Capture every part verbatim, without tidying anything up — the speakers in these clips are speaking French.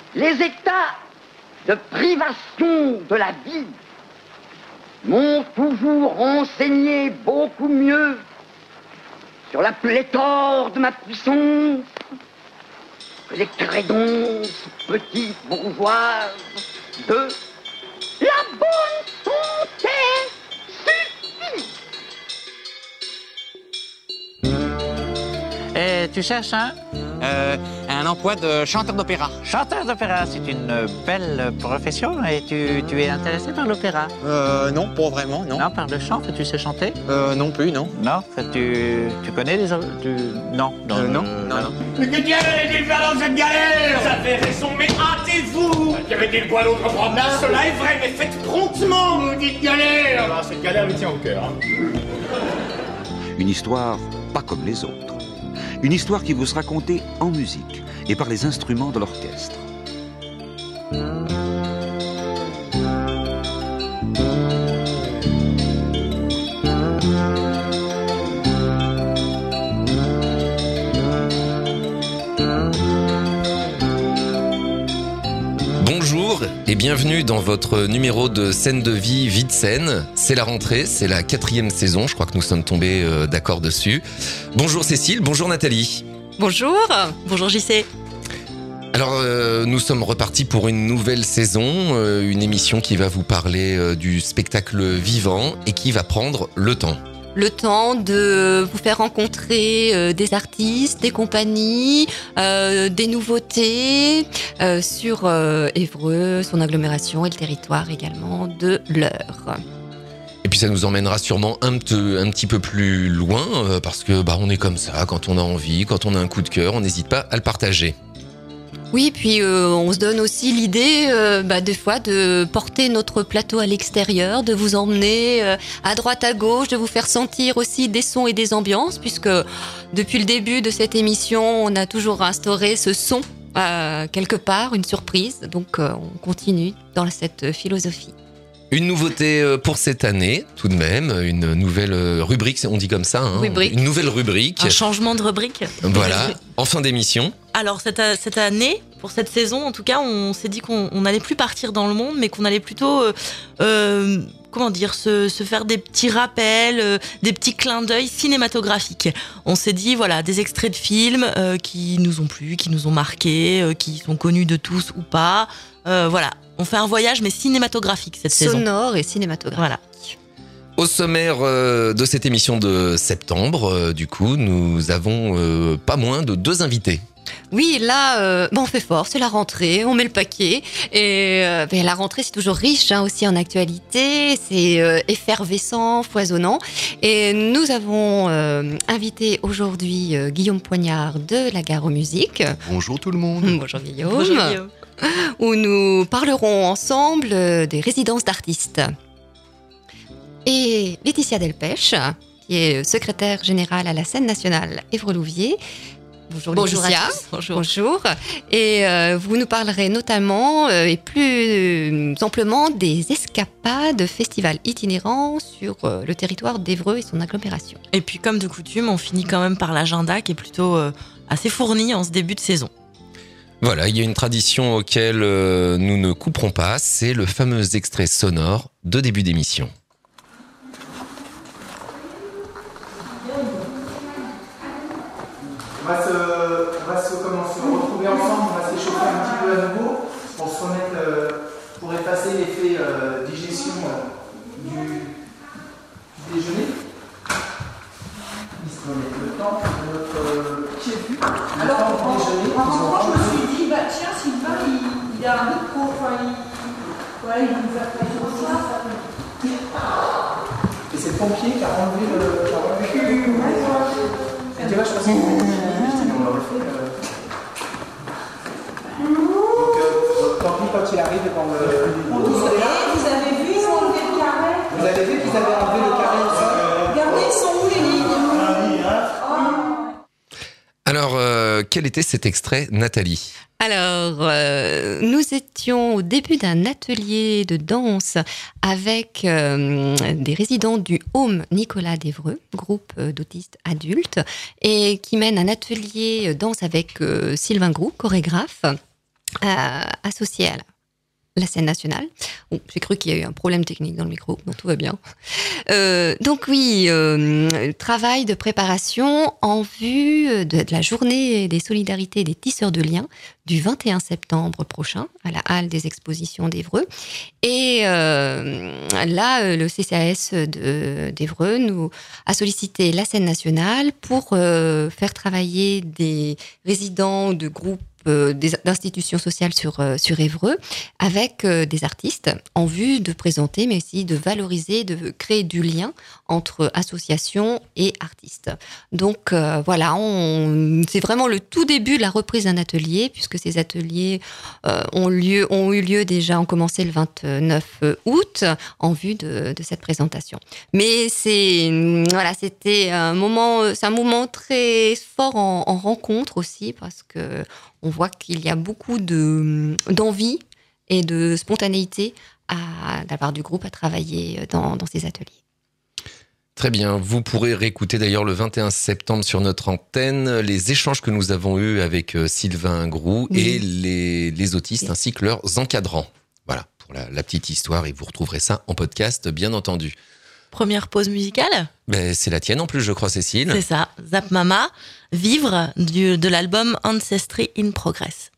Les états de privation de la vie m'ont toujours renseigné beaucoup mieux sur la pléthore de ma puissance que les crédonces petites bourgeoises de la bonne santé suffit. Et tu cherches un euh, un emploi de chanteur d'opéra. Chanteur d'opéra, c'est une belle profession. Et tu, tu es intéressé par l'opéra? Euh, non, pas vraiment, non. Non, par le chant, tu sais chanter? Euh, non plus, non. Non, tu, tu connais les... Tu... Non, non, euh, non, euh, non, non. Mais que diable allez-il faire dans cette galère? Ça fait raison, mais hâtez-vous! Qu'avait-il quoi l'autre promenade? Cela est vrai, mais faites promptement! Maudite galère! Alors, cette galère lui tient au cœur. Hein. Une histoire pas comme les autres. Une histoire qui vous sera contée en musique et par les instruments de l'orchestre. Bonjour et bienvenue dans votre numéro de Scène de vie, vie de scène. C'est la rentrée, c'est la quatrième saison, je crois que nous sommes tombés euh, d'accord dessus. Bonjour Cécile, bonjour Nathalie. Bonjour, bonjour J C. Alors euh, nous sommes repartis pour une nouvelle saison, euh, une émission qui va vous parler euh, du spectacle vivant et qui va prendre le temps. Le temps de vous faire rencontrer euh, des artistes, des compagnies, euh, des nouveautés euh, sur euh, Évreux, son agglomération et le territoire également de l'Eure. Et puis ça nous emmènera sûrement un, te, un petit peu plus loin euh, parce que bah, on est comme ça, quand on a envie, quand on a un coup de cœur, on n'hésite pas à le partager. Oui, puis euh, on se donne aussi l'idée, euh, bah, des fois, de porter notre plateau à l'extérieur, de vous emmener euh, à droite, à gauche, de vous faire sentir aussi des sons et des ambiances, puisque depuis le début de cette émission, on a toujours instauré ce son euh, quelque part, une surprise. Donc, euh, on continue dans cette philosophie. Une nouveauté pour cette année, tout de même, une nouvelle rubrique, on dit comme ça, hein, rubrique. Une nouvelle rubrique. Un changement de rubrique. Voilà, en fin d'émission. Alors cette, cette année, pour cette saison, en tout cas, on s'est dit qu'on n'allait plus partir dans le monde, mais qu'on allait plutôt, euh, euh, comment dire, se, se faire des petits rappels, euh, des petits clins d'œil cinématographiques. On s'est dit, voilà, des extraits de films euh, qui nous ont plu, qui nous ont marqués, euh, qui sont connus de tous ou pas. Euh, voilà. On fait un voyage, mais cinématographique cette Sonore saison. Sonore et cinématographique. Voilà. Au sommaire euh, de cette émission de septembre, euh, du coup, nous avons euh, pas moins de deux invités. Oui, là, euh, bon, on fait fort, c'est la rentrée, on met le paquet. Et euh, ben, la rentrée, c'est toujours riche hein, aussi en actualité, c'est euh, effervescent, foisonnant. Et nous avons euh, invité aujourd'hui euh, Guillaume Poignard de la Gare aux Musiques. Bonjour tout le monde. Bonjour Guillaume. Bonjour Guillaume. Où nous parlerons ensemble des résidences d'artistes. Et Laetitia Delpech, qui est secrétaire générale à la Scène nationale Évreux-Louviers. Bonjour, Bonjour Laetitia. à tous. Bonjour. Bonjour. Et euh, vous nous parlerez notamment euh, et plus euh, amplement des escapades festivals itinérants sur euh, le territoire d'Évreux et son agglomération. Et puis comme de coutume, on finit quand même par l'agenda qui est plutôt euh, assez fourni en ce début de saison. Voilà, il y a une tradition auquel euh, nous ne couperons pas, c'est le fameux extrait sonore de début d'émission. On va se, on va se, comment, se retrouver ensemble, on va s'échauffer un petit peu à nouveau pour se remettre, euh, pour effacer l'effet euh, digestion euh, du, du déjeuner. Il se remet le temps de notre euh, quiétude, le Alors, temps en, du déjeuner. en rentrant, je me suis dit, bah tiens, Sylvain, il, il a un micro, enfin, il, voilà, il nous a fait ça. Et c'est le pompier qui a enlevé le. Qui a enlevé le... Et tu vois, je pense que on l'a refait. Euh... Donc, euh, tant pis quand il arrive devant le. Vous avez, vous avez vu, ils ont enlevé le carré. Vous avez vu qu'ils avaient enlevé le carré aussi. Regardez, ils sont où les lignes? Alors, euh, quel était cet extrait, Nathalie ? Alors, euh, nous étions au début d'un atelier de danse avec euh, des résidents du Home Nicolas d'Évreux, groupe d'autistes adultes, et qui mène un atelier danse avec euh, Sylvain Groux, chorégraphe. euh, associé à la, la scène nationale. Bon, j'ai cru qu'il y a eu un problème technique dans le micro, donc tout va bien. Euh, donc oui, euh, travail de préparation en vue de, de la journée des solidarités et des tisseurs de liens du vingt et un septembre prochain à la Halle des Expositions d'Évreux. Et euh, là, le C C A S de, d'Évreux nous a sollicité la scène nationale pour euh, faire travailler des résidents de groupes Euh, des, d'institutions sociales sur, euh, sur Évreux avec euh, des artistes en vue de présenter, mais aussi de valoriser, de créer du lien entre associations et artistes. Donc euh, voilà, on, c'est vraiment le tout début de la reprise d'un atelier, puisque ces ateliers euh, ont, lieu, ont eu lieu déjà, ont commencé le vingt-neuf août en vue de, de cette présentation. Mais c'est, voilà, c'était un moment, c'est un moment très fort en, en rencontre aussi, parce que on voit qu'il y a beaucoup de, d'envie et de spontanéité à, de la part du groupe à travailler dans, dans ces ateliers. Très bien. Vous pourrez réécouter d'ailleurs le vingt et un septembre sur notre antenne les échanges que nous avons eus avec Sylvain Groux oui. et les, les autistes oui. ainsi que leurs encadrants. Voilà, pour la, la petite histoire, et vous retrouverez ça en podcast, bien entendu. Première pause musicale ? Ben, c'est la tienne en plus, je crois, Cécile. C'est ça, Zap Mama, Vivre, du, de l'album Ancestry in Progress.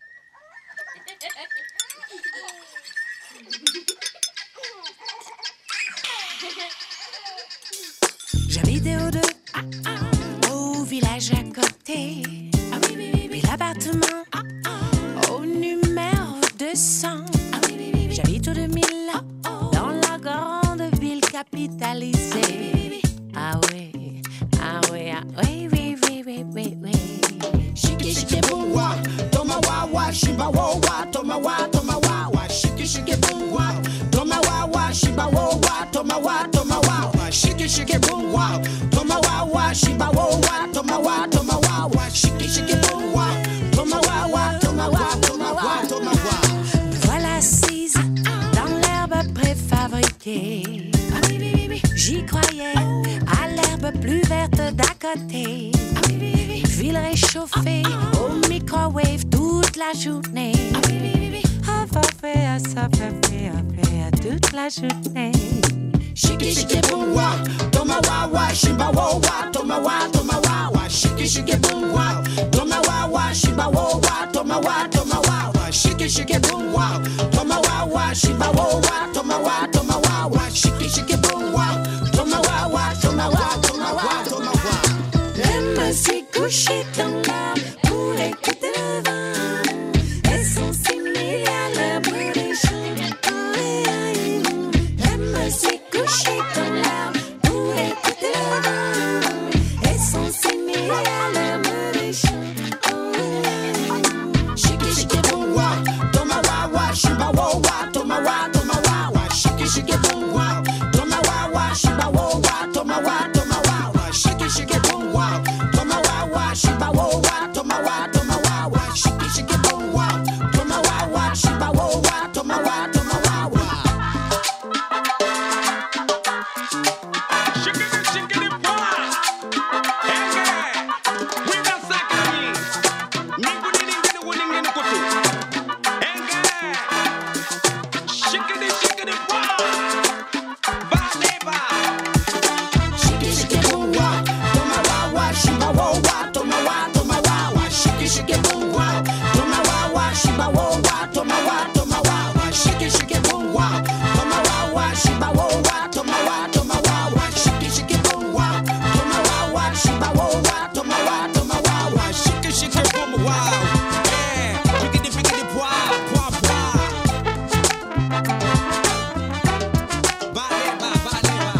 J'habitais au deux, ah, ah, au village à côté. Ah, oui, oui, oui, oui. L'appartement ah, ah, au numéro deux cents. Ah, oui, oui, oui, oui. J'habite au deux mille, ah, oh, dans la grande ville capitalisée. Ah, oui, oui, oui. Ah oui, ah oui, ah oui, oui, oui, oui, oui, oui. Shiki shiki boom wa, toma wa wa, shiba wa wa, toma wa, toma wa wa, shiki shiki boom wa, toma wa wa, shiba wa wa, toma wa, toma wa wa, shiki shiki boom wa, toma wa wa, shiba wa wa, toma wa, toma wa wa, shiki shiki boom wa, toma wa wa, toma wa, toma wa, toma wa. Me voilà assise dans l'herbe préfabriquée. J'y croyais à l'herbe plus verte d'à côté. Une ville réchauffée au microwave toute la journée. Ah, ça fait, ça fait, fait toute la journée. Shiki shiki boom wa, toma wa wa, shiba wa wa, toma wa, toma wa wa. Shiki shiki boom wa, toma wa wa, shiba wa wa, toma wa, toma wa wa. Shiki shiki boom wa, toma wa wa, shiba wa wa, toma wa, toma wa wa. Shiki shiki boom wa. Je me suis couchée dans l'arbre pour écouter le vent et son simili à l'herbe des champs. Je me suis couchée dans l'arbre pour écouter le vent et son simili à l'herbe des champs. Shiki shiki boom wa, toma wa wa, shiba wa wa, toma wa, toma wa wa. Shiki shiki boom wa, toma wa wa, shiba wa wa, toma wa, toma wa wa. Shiki shiki boom wa, toma wa wa, shiba wa wa, toma wa, toma wa wa. Shiki shiki boom wa, toma wa wa, shiba wa wa, toma wa, toma wa wa. Shiki shiki the boy, hey, we not sakani, ningu ningu ningu ningu ningu kutu, hey, shiki the shiki the boy, va deba. Shiki shiki boom wa, toma wa wa, shiba wa wa, toma wa, toma wa wa. Shiki shiki boom wa, toma wa wa, shiba wa wa, toma wa, toma wa wa. Shiki shiki boom wa, toma wa wa, shiba wa wa, toma wa, toma wa wa. Shiki shiki boom wa, toma wa wa, shiba wa wa, toma wa, toma wa wa. Shiki shiki boom wow, hey, shiki the shiki the boy, boy boy. Va deba, va deba.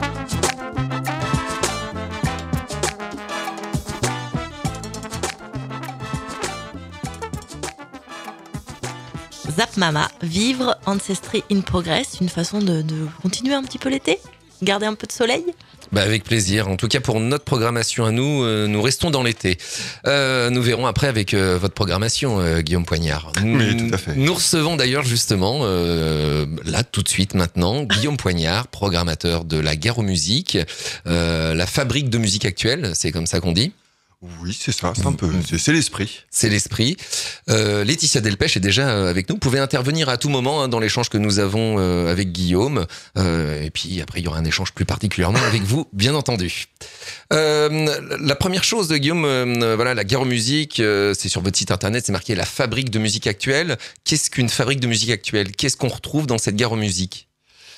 Zap Mama, Vivre, Ancestry in Progress, une façon de, de continuer un petit peu l'été, garder un peu de soleil. Bah avec plaisir. En tout cas, pour notre programmation à nous, euh, nous restons dans l'été. Euh, nous verrons après avec euh, votre programmation, euh, Guillaume Poignard. Oui, tout à fait. Nous recevons d'ailleurs justement, euh, là tout de suite maintenant, Guillaume Poignard, programmateur de la Gare aux Musiques, euh, la fabrique de musique actuelle, c'est comme ça qu'on dit. Oui, c'est ça, c'est un peu, c'est, c'est l'esprit. C'est l'esprit. Euh, Laetitia Delpech est déjà avec nous. Vous pouvez intervenir à tout moment hein, dans l'échange que nous avons euh, avec Guillaume. Euh, et puis après, il y aura un échange plus particulièrement avec vous, bien entendu. Euh, la première chose, Guillaume, euh, voilà, la Gare aux Musiques, euh, c'est sur votre site internet, c'est marqué la fabrique de musique actuelle. Qu'est-ce qu'une fabrique de musique actuelle ? Qu'est-ce qu'on retrouve dans cette Gare aux Musiques ?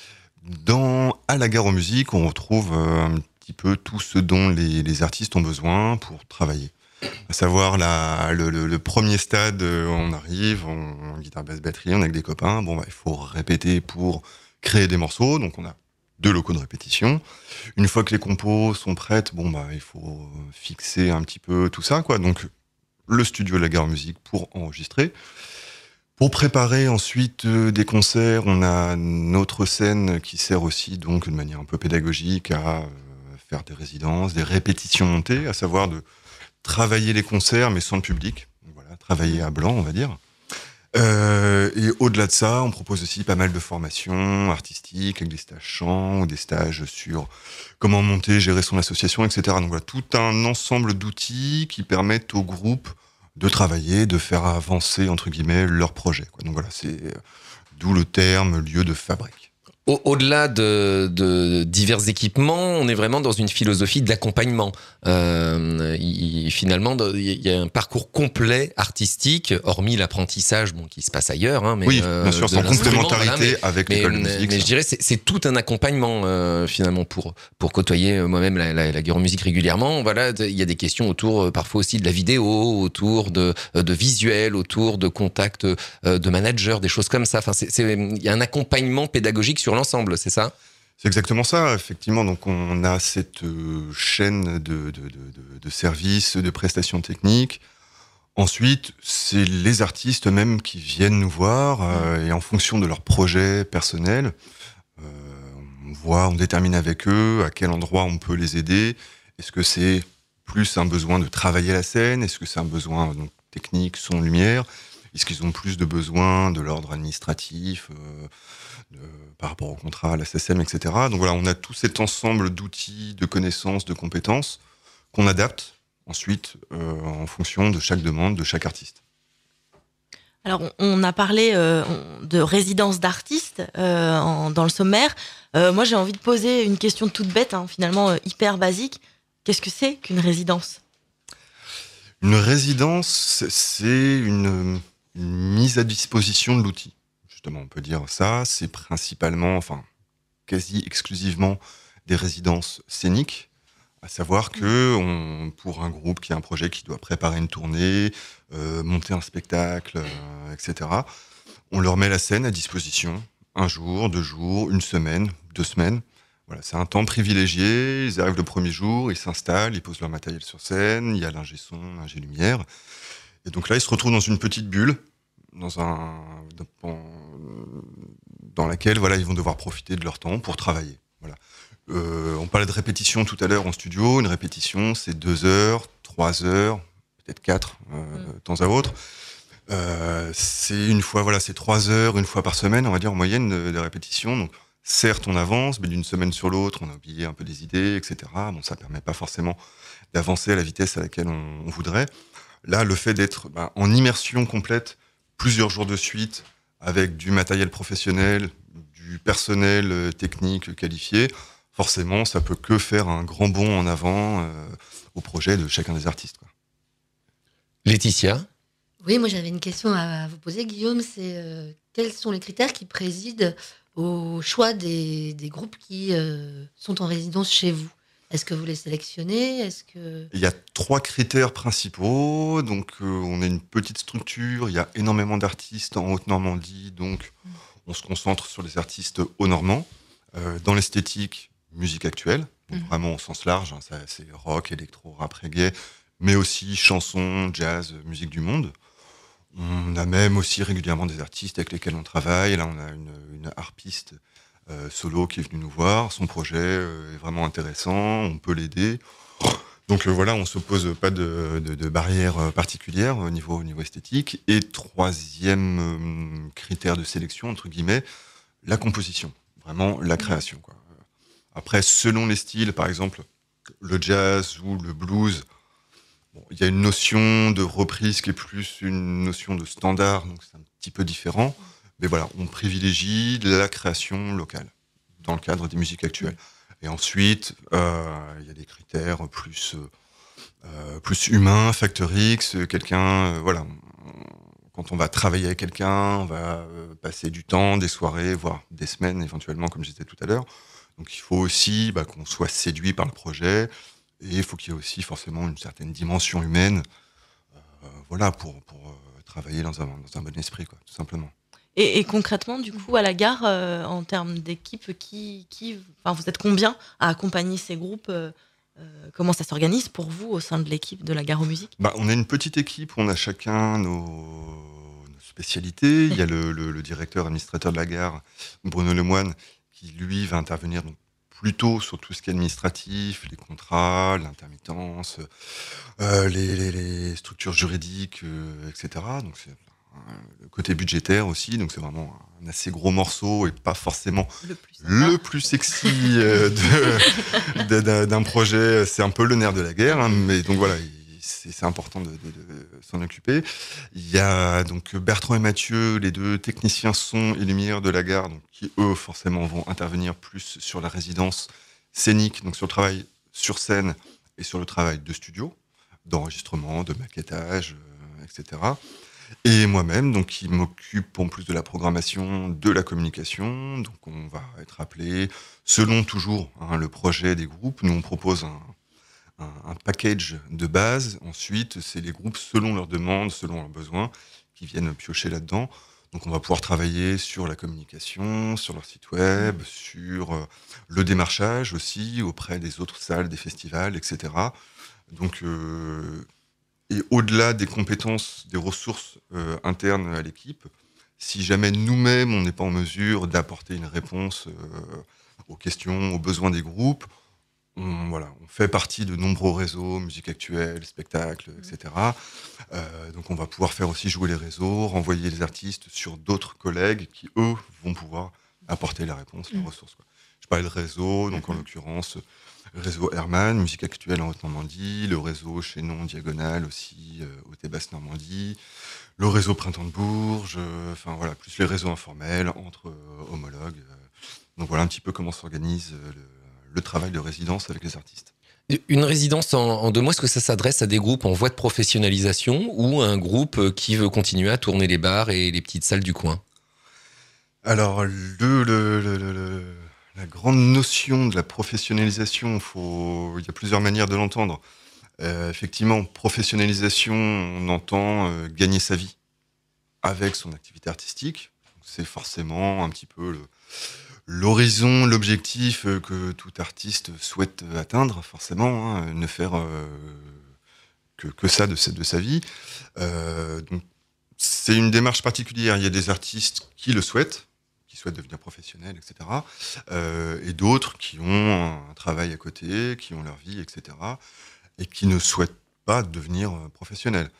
Dans à la Gare aux Musiques, on retrouve euh, un petit peu tout ce dont les, les artistes ont besoin pour travailler. À savoir la, le, le, le premier stade, on arrive, on, on guitare, basse, batterie, on est avec des copains. Bon, bah, il faut répéter pour créer des morceaux. Donc, on a deux locaux de répétition. Une fois que les compos sont prêtes, bon, bah, il faut fixer un petit peu tout ça, quoi. Donc, le studio de la Gare aux Musiques pour enregistrer. Pour préparer ensuite euh, des concerts, on a notre scène qui sert aussi, donc, de manière un peu pédagogique à euh, faire des résidences, des répétitions montées, à savoir de travailler les concerts, mais sans le public. Voilà, travailler à blanc, on va dire. Euh, et au-delà de ça, on propose aussi pas mal de formations artistiques, avec des stages chant, ou des stages sur comment monter, gérer son association, et cetera. Donc voilà, tout un ensemble d'outils qui permettent au groupe de travailler, de faire avancer, entre guillemets, leur projet, quoi. Donc voilà, c'est euh, d'où le terme lieu de fabrique. Au- Au-delà de, de divers équipements, on est vraiment dans une philosophie d'accompagnement. Euh, il- finalement, il y a un parcours complet artistique, hormis l'apprentissage, bon, qui se passe ailleurs. Hein, mais Oui, euh, bien sûr, de c'est en l'instrument, complémentarité voilà, mais- avec mais, l'école de musique, Mais ça. je dirais, c'est, c'est tout un accompagnement euh, finalement pour pour côtoyer euh, moi-même la, la, la Gare aux Musiques régulièrement. Voilà, il y a des questions autour euh, parfois aussi de la vidéo, autour de euh, de visuels, autour de contacts euh, de managers, des choses comme ça. Enfin, c'est, c'est, il y a un accompagnement pédagogique sur l'ensemble, c'est ça ? C'est exactement ça, effectivement. Donc, on a cette euh, chaîne de, de, de, de, de services, de prestations techniques. Ensuite, c'est les artistes eux-mêmes qui viennent nous voir euh, et en fonction de leur projet personnel, euh, on voit, on détermine avec eux à quel endroit on peut les aider. Est-ce que c'est plus un besoin de travailler la scène ? Est-ce que c'est un besoin donc, technique, son, lumière ? Est-ce qu'ils ont plus de besoins de l'ordre administratif euh, de, par rapport au contrat, à la S S M, et cetera. Donc voilà, on a tout cet ensemble d'outils, de connaissances, de compétences qu'on adapte ensuite euh, en fonction de chaque demande, de chaque artiste. Alors, on, on a parlé euh, on- de résidence d'artistes euh, en- dans le sommaire. Euh, moi, j'ai envie de poser une question toute bête, hein, finalement euh, hyper basique. Qu'est-ce que c'est qu'une résidence ? Une résidence, c'est une, une mise à disposition de l'outil. Justement, on peut dire ça. C'est principalement, enfin, quasi exclusivement des résidences scéniques. À savoir que on, pour un groupe qui a un projet qui doit préparer une tournée, euh, monter un spectacle, euh, et cetera, on leur met la scène à disposition un jour, deux jours, une semaine, deux semaines. Voilà, c'est un temps privilégié. Ils arrivent le premier jour, ils s'installent, ils posent leur matériel sur scène. Il y a l'ingé son, l'ingé lumière. Et donc là, ils se retrouvent dans une petite bulle, dans un, dans, dans laquelle voilà, ils vont devoir profiter de leur temps pour travailler. Voilà. Euh, on parlait de répétition tout à l'heure en studio. Une répétition, c'est deux heures, trois heures, peut-être quatre, euh, de temps à autre. Euh, c'est une fois, voilà, c'est trois heures, une fois par semaine, on va dire en moyenne de, de répétition. Donc, certes, on avance, mais d'une semaine sur l'autre, on a oublié un peu des idées, et cetera. Bon, ça permet pas forcément d'avancer à la vitesse à laquelle on, on voudrait. Là, le fait d'être bah, en immersion complète, plusieurs jours de suite, avec du matériel professionnel, du personnel euh, technique qualifié, forcément, ça peut que faire un grand bond en avant euh, au projet de chacun des artistes, quoi. Laetitia ? Oui, moi j'avais une question à vous poser, Guillaume. C'est euh, quels sont les critères qui président au choix des, des groupes qui euh, sont en résidence chez vous ? Est-ce que vous les sélectionnez ? Est-ce que... Il y a trois critères principaux. Donc, euh, on est une petite structure. Il y a énormément d'artistes en Haute-Normandie. Donc, mmh. on se concentre sur les artistes haut-normands. Euh, dans l'esthétique, musique actuelle. Donc, mmh. vraiment au sens large. Hein, ça, c'est rock, électro, rap, reggae. Mais aussi chansons, jazz, musique du monde. On a même aussi régulièrement des artistes avec lesquels on travaille. Là, on a une, une harpiste Euh, solo qui est venu nous voir, son projet euh, est vraiment intéressant, on peut l'aider. Donc euh, voilà, on ne se pose pas de, de, de barrières particulières au niveau, au niveau esthétique. Et troisième euh, critère de sélection, entre guillemets, la composition, vraiment la création, quoi. Après, selon les styles, par exemple, le jazz ou le blues, Bon, il y a une notion de reprise qui est plus une notion de standard, donc c'est un petit peu différent. Mais voilà, on privilégie la création locale dans le cadre des musiques actuelles. Et ensuite, euh, il y a des critères plus, euh, plus humains, facteur X, quelqu'un, euh, voilà. Quand on va travailler avec quelqu'un, on va euh, passer du temps, des soirées, voire des semaines éventuellement, comme je disais tout à l'heure. Donc il faut aussi bah, qu'on soit séduit par le projet, et il faut qu'il y ait aussi forcément une certaine dimension humaine, euh, voilà, pour, pour euh, travailler dans un, dans un bon esprit, quoi, tout simplement. Et, et concrètement, du coup, à la gare, euh, en termes d'équipe, qui, qui, enfin, vous êtes combien à accompagner ces groupes euh, euh, Comment ça s'organise pour vous au sein de l'équipe de la Gare aux Musiques? Bah, on a une petite équipe, on a chacun nos, nos spécialités. Il y a le, le, le directeur administrateur de la gare, Bruno Lemoine, qui lui va intervenir donc, plutôt sur tout ce qui est administratif, les contrats, l'intermittence, euh, les, les, les structures juridiques, euh, et cetera. Donc c'est le côté budgétaire aussi, donc c'est vraiment un assez gros morceau et pas forcément le plus, le plus sexy euh, de, de, de, d'un projet. C'est un peu le nerf de la guerre, hein, mais donc voilà, c'est, c'est important de, de, de s'en occuper. Il y a donc Bertrand et Mathieu, les deux techniciens son et lumière de la gare, donc, qui eux forcément vont intervenir plus sur la résidence scénique, donc sur le travail sur scène et sur le travail de studio, d'enregistrement, de maquettage, euh, et cetera. Et moi-même, donc, qui m'occupe en plus de la programmation, de la communication. Donc, on va être appelé, selon toujours hein, le projet des groupes. Nous, on propose un, un, un package de base. Ensuite, c'est les groupes, selon leurs demandes, selon leurs besoins, qui viennent piocher là-dedans. Donc, on va pouvoir travailler sur la communication, sur leur site web, sur euh, le démarchage aussi, auprès des autres salles, des festivals, et cetera. Donc, euh, et au-delà des compétences, des ressources euh, internes à l'équipe, si jamais nous-mêmes, on n'est pas en mesure d'apporter une réponse euh, aux questions, aux besoins des groupes, on, voilà, on fait partie de nombreux réseaux, musique actuelle, spectacles, et cetera. Euh, donc on va pouvoir faire aussi jouer les réseaux, renvoyer les artistes sur d'autres collègues qui, eux, vont pouvoir apporter la réponse, les ressources, quoi. Je parlais de réseau, donc en l'occurrence... réseau Hermann, musique actuelle en Haute-Normandie, le réseau Chaînon Diagonale aussi, euh, Haute et Basse-Normandie, le réseau Printemps de Bourges, euh, enfin voilà, plus les réseaux informels entre euh, homologues. Euh, donc voilà un petit peu comment s'organise euh, le, le travail de résidence avec les artistes. Une résidence en, en deux mois, est-ce que ça s'adresse à des groupes en voie de professionnalisation ou à un groupe qui veut continuer à tourner les bars et les petites salles du coin? Alors, le... le, le, le, le... la grande notion de la professionnalisation, faut... il y a plusieurs manières de l'entendre. Euh, effectivement, professionnalisation, on entend euh, gagner sa vie avec son activité artistique. C'est forcément un petit peu le, l'horizon, l'objectif que tout artiste souhaite atteindre, forcément, hein, ne faire euh, que, que ça de sa, de sa vie. Euh, donc, c'est une démarche particulière. Il y a des artistes qui le souhaitent, qui souhaitent devenir professionnels, et cetera. Euh, et d'autres qui ont un travail à côté, qui ont leur vie, et cetera. Et qui ne souhaitent pas devenir professionnels.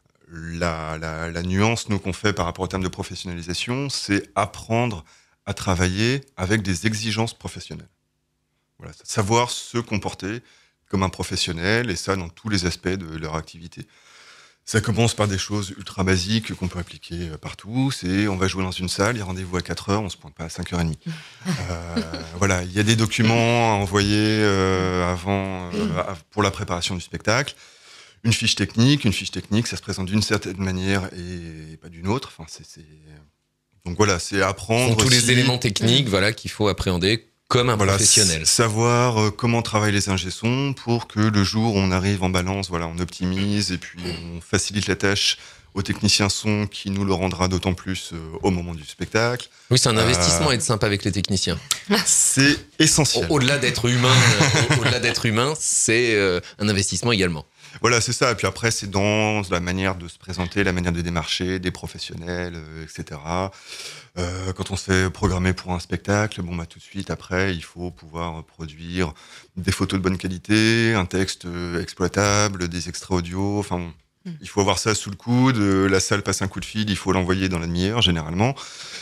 La, la, la nuance, nous, qu'on fait par rapport au terme de professionnalisation, c'est apprendre à travailler avec des exigences professionnelles. Voilà, savoir se comporter comme un professionnel, et ça dans tous les aspects de leur activité. Ça commence par des choses ultra basiques qu'on peut appliquer partout. C'est on va jouer dans une salle, il y a rendez-vous à quatre heures, on se pointe pas à cinq heures trente. Euh, voilà, il y a des documents à envoyer euh, avant, euh, pour la préparation du spectacle. Une fiche technique, une fiche technique, ça se présente d'une certaine manière et pas d'une autre. Enfin, c'est, c'est... Donc voilà, c'est apprendre. Ce sont tous aussi... les éléments techniques, voilà, qu'il faut appréhender comme un voilà, professionnel. Savoir euh, comment travaillent les ingé-sons pour que le jour où on arrive en balance, voilà, on optimise et puis on facilite la tâche au technicien son qui nous le rendra d'autant plus euh, au moment du spectacle. Oui, c'est un investissement euh... être sympa avec les techniciens. C'est essentiel. Au- au-delà d'être humain, euh, au-delà d'être humain, c'est euh, un investissement également. Voilà, c'est ça. Et puis après, c'est dans la manière de se présenter, la manière de démarcher des professionnels, euh, et cetera. Euh, quand on se fait programmer pour un spectacle, bon bah tout de suite après, il faut pouvoir produire des photos de bonne qualité, un texte euh, exploitable, des extraits audio. Enfin, bon, mmh. il faut avoir ça sous le coude. Euh, la salle passe un coup de fil, il faut l'envoyer dans la demi-heure généralement,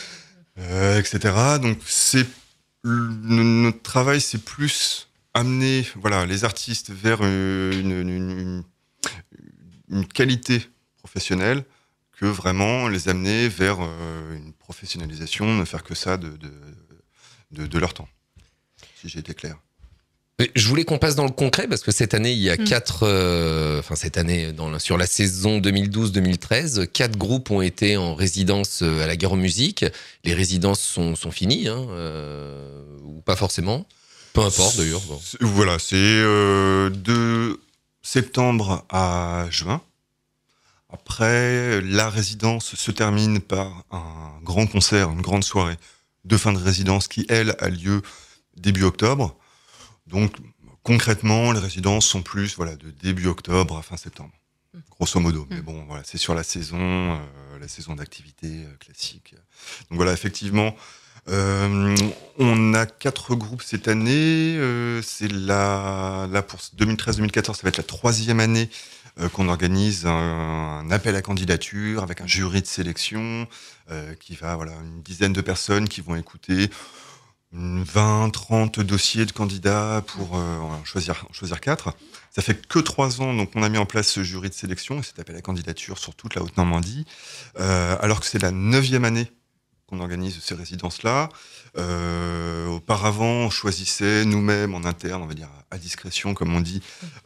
euh, et cetera. Donc c'est le, notre travail, c'est plus amener, voilà, les artistes vers une, une, une, une qualité professionnelle que vraiment les amener vers euh, une professionnalisation, ne faire que ça de, de, de, de leur temps. Si j'ai été clair. Je voulais qu'on passe dans le concret parce que cette année, il y a Mm. quatre, euh, enfin cette année, dans la- sur la saison deux mille douze deux mille treize, quatre groupes ont été en résidence à la Gare aux Musiques. Les résidences sont, sont finies, hein, euh, ou pas forcément. Peu importe d'ailleurs. Bon. C'est- Voilà, c'est euh, de septembre à juin. Après, la résidence se termine par un grand concert, une grande soirée de fin de résidence qui, elle, a lieu début octobre. Donc, concrètement, les résidences sont plus voilà, de début octobre à fin septembre, grosso modo. Mais bon, voilà, c'est sur la saison, euh, la saison d'activité euh, classique. Donc voilà, effectivement, euh, on a quatre groupes cette année. Euh, c'est la, là pour deux mille treize deux mille quatorze, ça va être la troisième année euh, qu'on organise un, un appel à candidature avec un jury de sélection euh, qui va, voilà, une dizaine de personnes qui vont écouter vingt, trente dossiers de candidats pour euh, en choisir, en choisir quatre. Ça fait que trois ans, donc on a mis en place ce jury de sélection et cet appel à candidature sur toute la Haute-Normandie, euh, alors que c'est la neuvième année qu'on organise ces résidences-là. Euh, auparavant, on choisissait nous-mêmes en interne, on va dire à discrétion, comme on dit.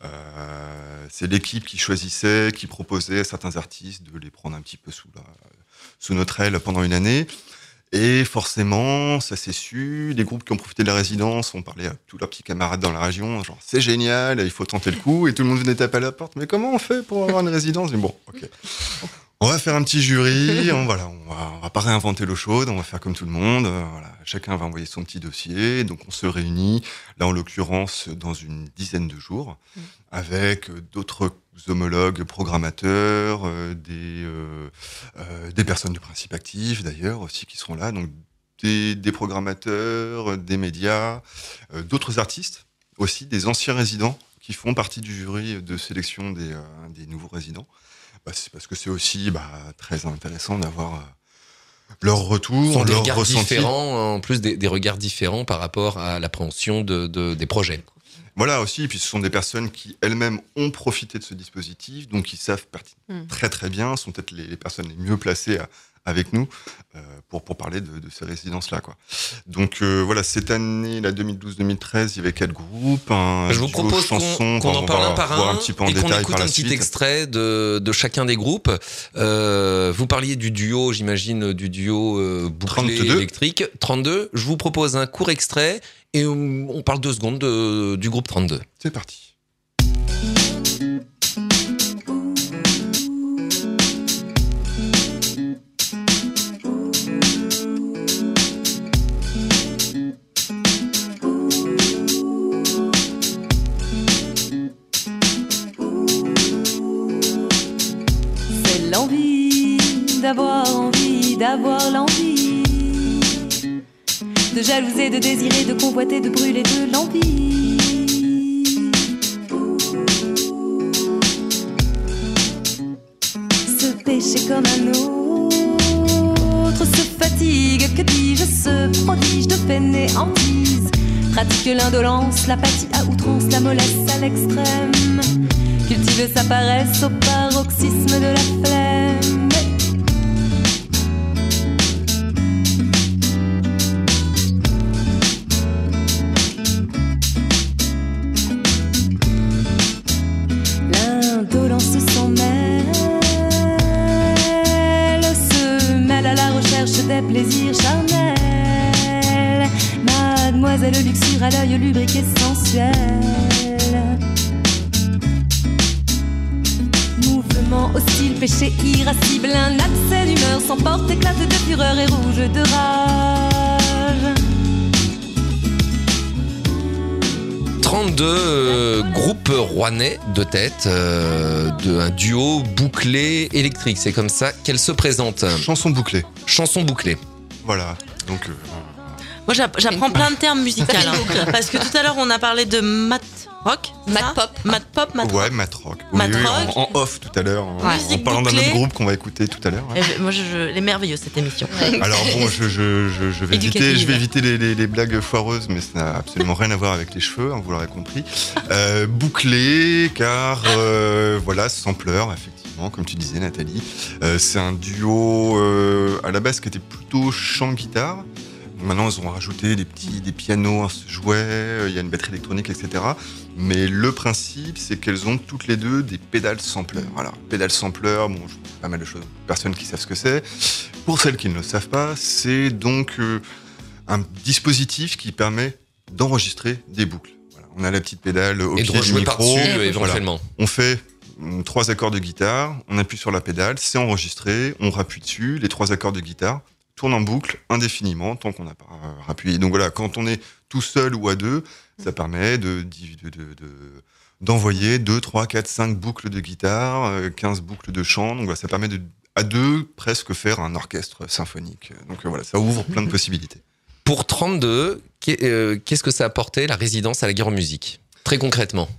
Euh, c'est l'équipe qui choisissait, qui proposait à certains artistes de les prendre un petit peu sous, la, sous notre aile pendant une année. Et forcément, ça s'est su, les groupes qui ont profité de la résidence ont parlé à tous leurs petits camarades dans la région, genre c'est génial, il faut tenter le coup, et tout le monde venait taper à la porte, mais comment on fait pour avoir une résidence? Mais bon, ok. On va faire un petit jury, on, voilà, on va, on va pas réinventer l'eau chaude, on va faire comme tout le monde, euh, voilà, chacun va envoyer son petit dossier, donc on se réunit, là en l'occurrence dans une dizaine de jours, mmh. avec d'autres homologues programmateurs, euh, des, euh, euh, des personnes de principe actif d'ailleurs aussi qui seront là, donc des, des programmateurs, des médias, euh, d'autres artistes aussi, des anciens résidents qui font partie du jury de sélection des, euh, des nouveaux résidents. Bah, c'est parce que c'est aussi bah, très intéressant d'avoir euh, leur retour, Ce sont des leur regards ressenti. différents, en plus des, des regards différents par rapport à l'appréhension de, de, des projets. Voilà aussi, et puis ce sont des personnes qui elles-mêmes ont profité de ce dispositif, donc qui savent parti- Mm. très très bien, sont peut-être les, les personnes les mieux placées à, avec nous euh, pour, pour parler de, de ces résidences-là, quoi. Donc euh, voilà, cette année, la deux mille douze deux mille treize, il y avait quatre groupes. Un Je vous duo propose chanson, qu'on qu'on en parle un par un un petit peu en et qu'on détail écoute par un la petit suite. extrait de, de chacun des groupes. Euh, vous parliez du duo, j'imagine, du duo euh, bouclé trente-deux. électrique. trente-deux, je vous propose un court extrait et on, on parle deux secondes de, du groupe trente-deux. C'est parti. C'est l'envie d'avoir envie, d'avoir l'envie de jalouser, de désirer, de convoiter, de brûler de l'envie. Ce péché comme un autre se fatigue, que dis-je, se prodige de fainéantise. Pratique l'indolence, l'apathie à outrance, la mollesse à l'extrême. Cultive sa paresse au paroxysme de la flemme. L'indolence s'en mêle, se mêle à la recherche des plaisirs charnels. Mademoiselle luxure à l'œil lubrique et sensuel. Mouvement hostile, péché irascible, un accès d'humeur s'emporte, éclate de fureur et rouge de rage. trente-deux euh, groupes rouennais de tête, euh, de, un duo bouclé électrique, c'est comme ça qu'elle se présente. Chanson bouclée. Chanson bouclée. Voilà, donc... Euh, Moi, j'app- j'apprends plein de termes musicaux. hein, parce que tout à l'heure, on a parlé de mat rock, mat pop, mat pop, mat Ouais, mat rock. Mat Oui, oui, rock. En, en off tout à l'heure, en, Ouais. en Musique parlant d'un bouclée. autre groupe qu'on va écouter tout à l'heure. Eh ben, moi, je, je, elle est merveilleuse cette émission. Alors bon, je, je, je, je vais Éducative. éviter, je vais éviter les, les, les blagues foireuses, mais ça n'a absolument rien à voir avec les cheveux, hein, vous l'aurez compris. Euh, bouclé, car euh, voilà, sampleur, effectivement, comme tu disais Nathalie. Euh, c'est un duo euh, à la base qui était plutôt chant-guitare. Maintenant, ils ont rajouté des petits des pianos, un jouet, il y a une batterie électronique, et cetera. Mais le principe, c'est qu'elles ont toutes les deux des pédales sampleurs. Voilà, pédales sampleurs, bon, je connais pas mal de choses, personnes qui savent ce que c'est. Pour celles qui ne le savent pas, c'est donc euh, un dispositif qui permet d'enregistrer des boucles. Voilà, on a la petite pédale au Et de pied du rejouer micro. par-dessus, Voilà. éventuellement. On fait hum, trois accords de guitare, on appuie sur la pédale, c'est enregistré, on rappuie dessus, les trois accords de guitare tourne en boucle indéfiniment tant qu'on n'a pas euh, rappuyé. Donc voilà, quand on est tout seul ou à deux, ça permet de, de, de, de, d'envoyer deux, trois, quatre, cinq boucles de guitare, euh, quinze boucles de chant. Donc voilà, ça permet de, à deux presque faire un orchestre symphonique. Donc euh, voilà, ça ouvre plein de possibilités. Pour trente-deux, qu'est- euh, qu'est-ce que ça a apporté la résidence à la Guerre aux Musiques ? Très concrètement.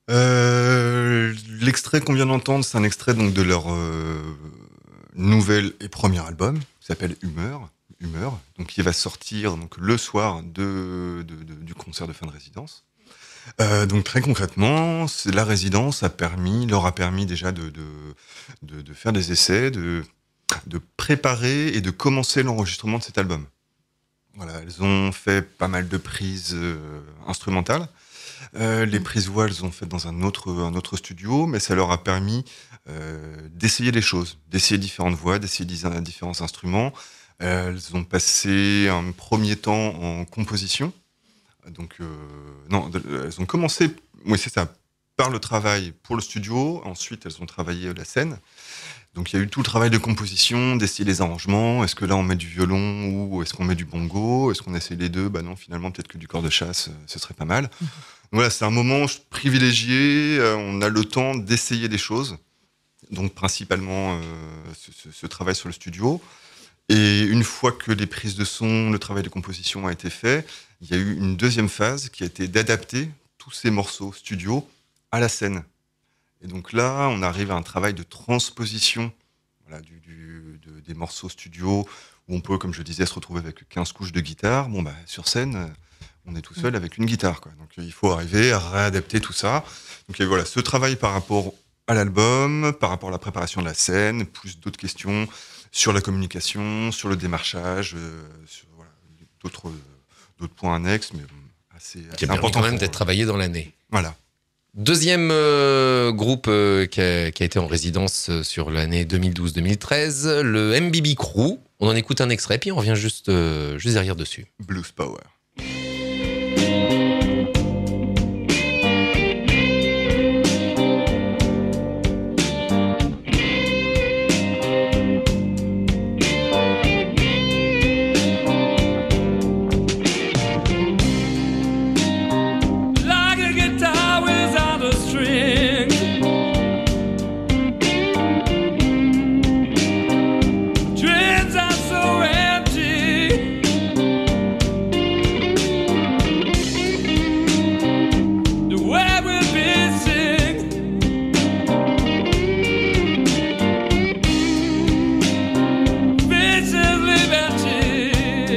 Euh, l'extrait qu'on vient d'entendre, c'est un extrait donc de leur euh, nouvel et premier album, qui s'appelle Humeur, Humeur, donc qui va sortir donc le soir de, de, de- du concert de fin de résidence. Euh, donc très concrètement, c'est, la résidence a permis, leur a permis déjà de, de, de, de faire des essais, de, de préparer et de commencer l'enregistrement de cet album. Voilà, elles ont fait pas mal de prises euh, instrumentales. Euh, les prises voix, elles ont fait dans un autre, un autre studio, mais ça leur a permis euh, d'essayer les choses, d'essayer différentes voix, d'essayer dis- différents instruments. Euh, elles ont passé un premier temps en composition. Donc, euh, non, de- elles ont commencé, oui, c'est ça, par le travail pour le studio. Ensuite, elles ont travaillé la scène. Donc, il y a eu tout le travail de composition, d'essayer les arrangements. Est-ce que là, on met du violon ou est-ce qu'on met du bongo ? Est-ce qu'on essaie les deux ? Bah non, finalement, peut-être que du corps de chasse, euh, ce serait pas mal. Donc, voilà, c'est un moment privilégié. Euh, on a le temps d'essayer des choses. Donc, principalement, euh, ce, ce- ce travail sur le studio. Et une fois que les prises de son, le travail de composition a été fait, il y a eu une deuxième phase qui a été d'adapter tous ces morceaux studio à la scène. Et donc là, on arrive à un travail de transposition voilà, du, du- de- des morceaux studio où on peut, comme je disais, se retrouver avec quinze couches de guitare. Bon, bah, sur scène, euh, on est tout seul avec une guitare, quoi. Donc euh, il faut arriver à réadapter tout ça. Donc et voilà, ce travail par rapport à l'album, par rapport à la préparation de la scène, plus d'autres questions sur la communication, sur le démarchage, euh, sur voilà, d'autres, d'autres points annexes, mais bon, assez, Qui a assez permis important quand même pour- d'être travaillé dans l'année. Voilà. Deuxième euh, groupe euh, qui, a, qui a été en résidence euh, sur l'année deux mille douze deux mille treize, le M B B Crew. On en écoute un extrait, puis on revient juste, euh, juste derrière dessus. Blues Power. Like a guitar without a string. Dreams are so empty. The way we'll be sing. This is liberty.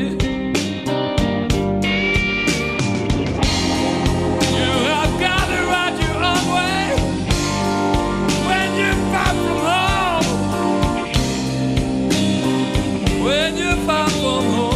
You have got to ride your own way when you're far from home. When you're far from home.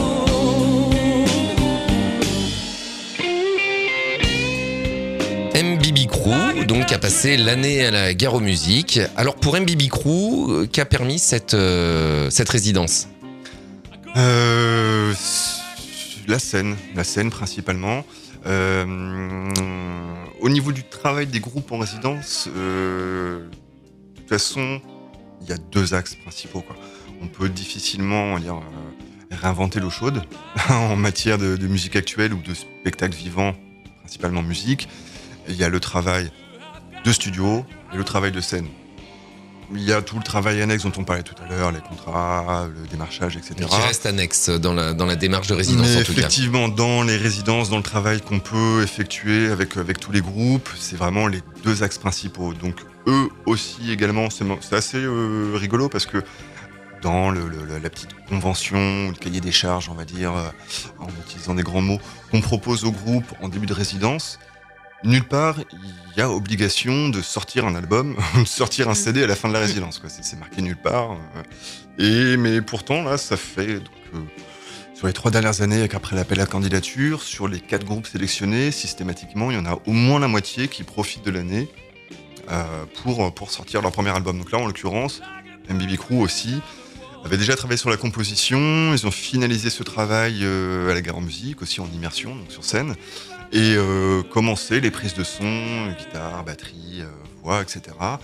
M B B Crew, donc, qui a passé l'année à la Guerre aux Musiques. Alors, pour M B B Crew, euh, qu'a permis cette, euh, cette résidence ? Euh, la scène, la scène principalement. Euh, au niveau du travail des groupes en résidence, euh, de toute façon, il y a deux axes principaux, quoi. On peut difficilement on va dire, euh, réinventer l'eau chaude en matière de, de musique actuelle ou de spectacle vivant, principalement musique. Il y a le travail de studio et le travail de scène. il y a tout le travail annexe dont on parlait tout à l'heure, les contrats, le démarchage, et cetera. Mais qui reste annexe dans la, dans la démarche de résidence, Mais en tout cas. effectivement, dans les résidences, dans le travail qu'on peut effectuer avec, avec tous les groupes, c'est vraiment les deux axes principaux. Donc eux aussi également, c'est, c'est assez euh, rigolo parce que dans le, le, la petite convention, le cahier des charges, on va dire, euh, en utilisant des grands mots, qu'on propose au groupe en début de résidence, nulle part, il y a obligation de sortir un album, de sortir un C D à la fin de la résidence. Quoi. C'est, c'est marqué nulle part. Et, mais pourtant, là, ça fait... Donc, euh, sur les trois dernières années, après l'appel à candidature, sur les quatre groupes sélectionnés, systématiquement, il y en a au moins la moitié qui profitent de l'année euh, pour, pour sortir leur premier album. Donc là, en l'occurrence, M B B Crew aussi avait déjà travaillé sur la composition. Ils ont finalisé ce travail euh, à la Gare en Musique, aussi en immersion, donc sur scène. Et euh, commencer les prises de son, guitare, batterie, euh, voix, et cetera.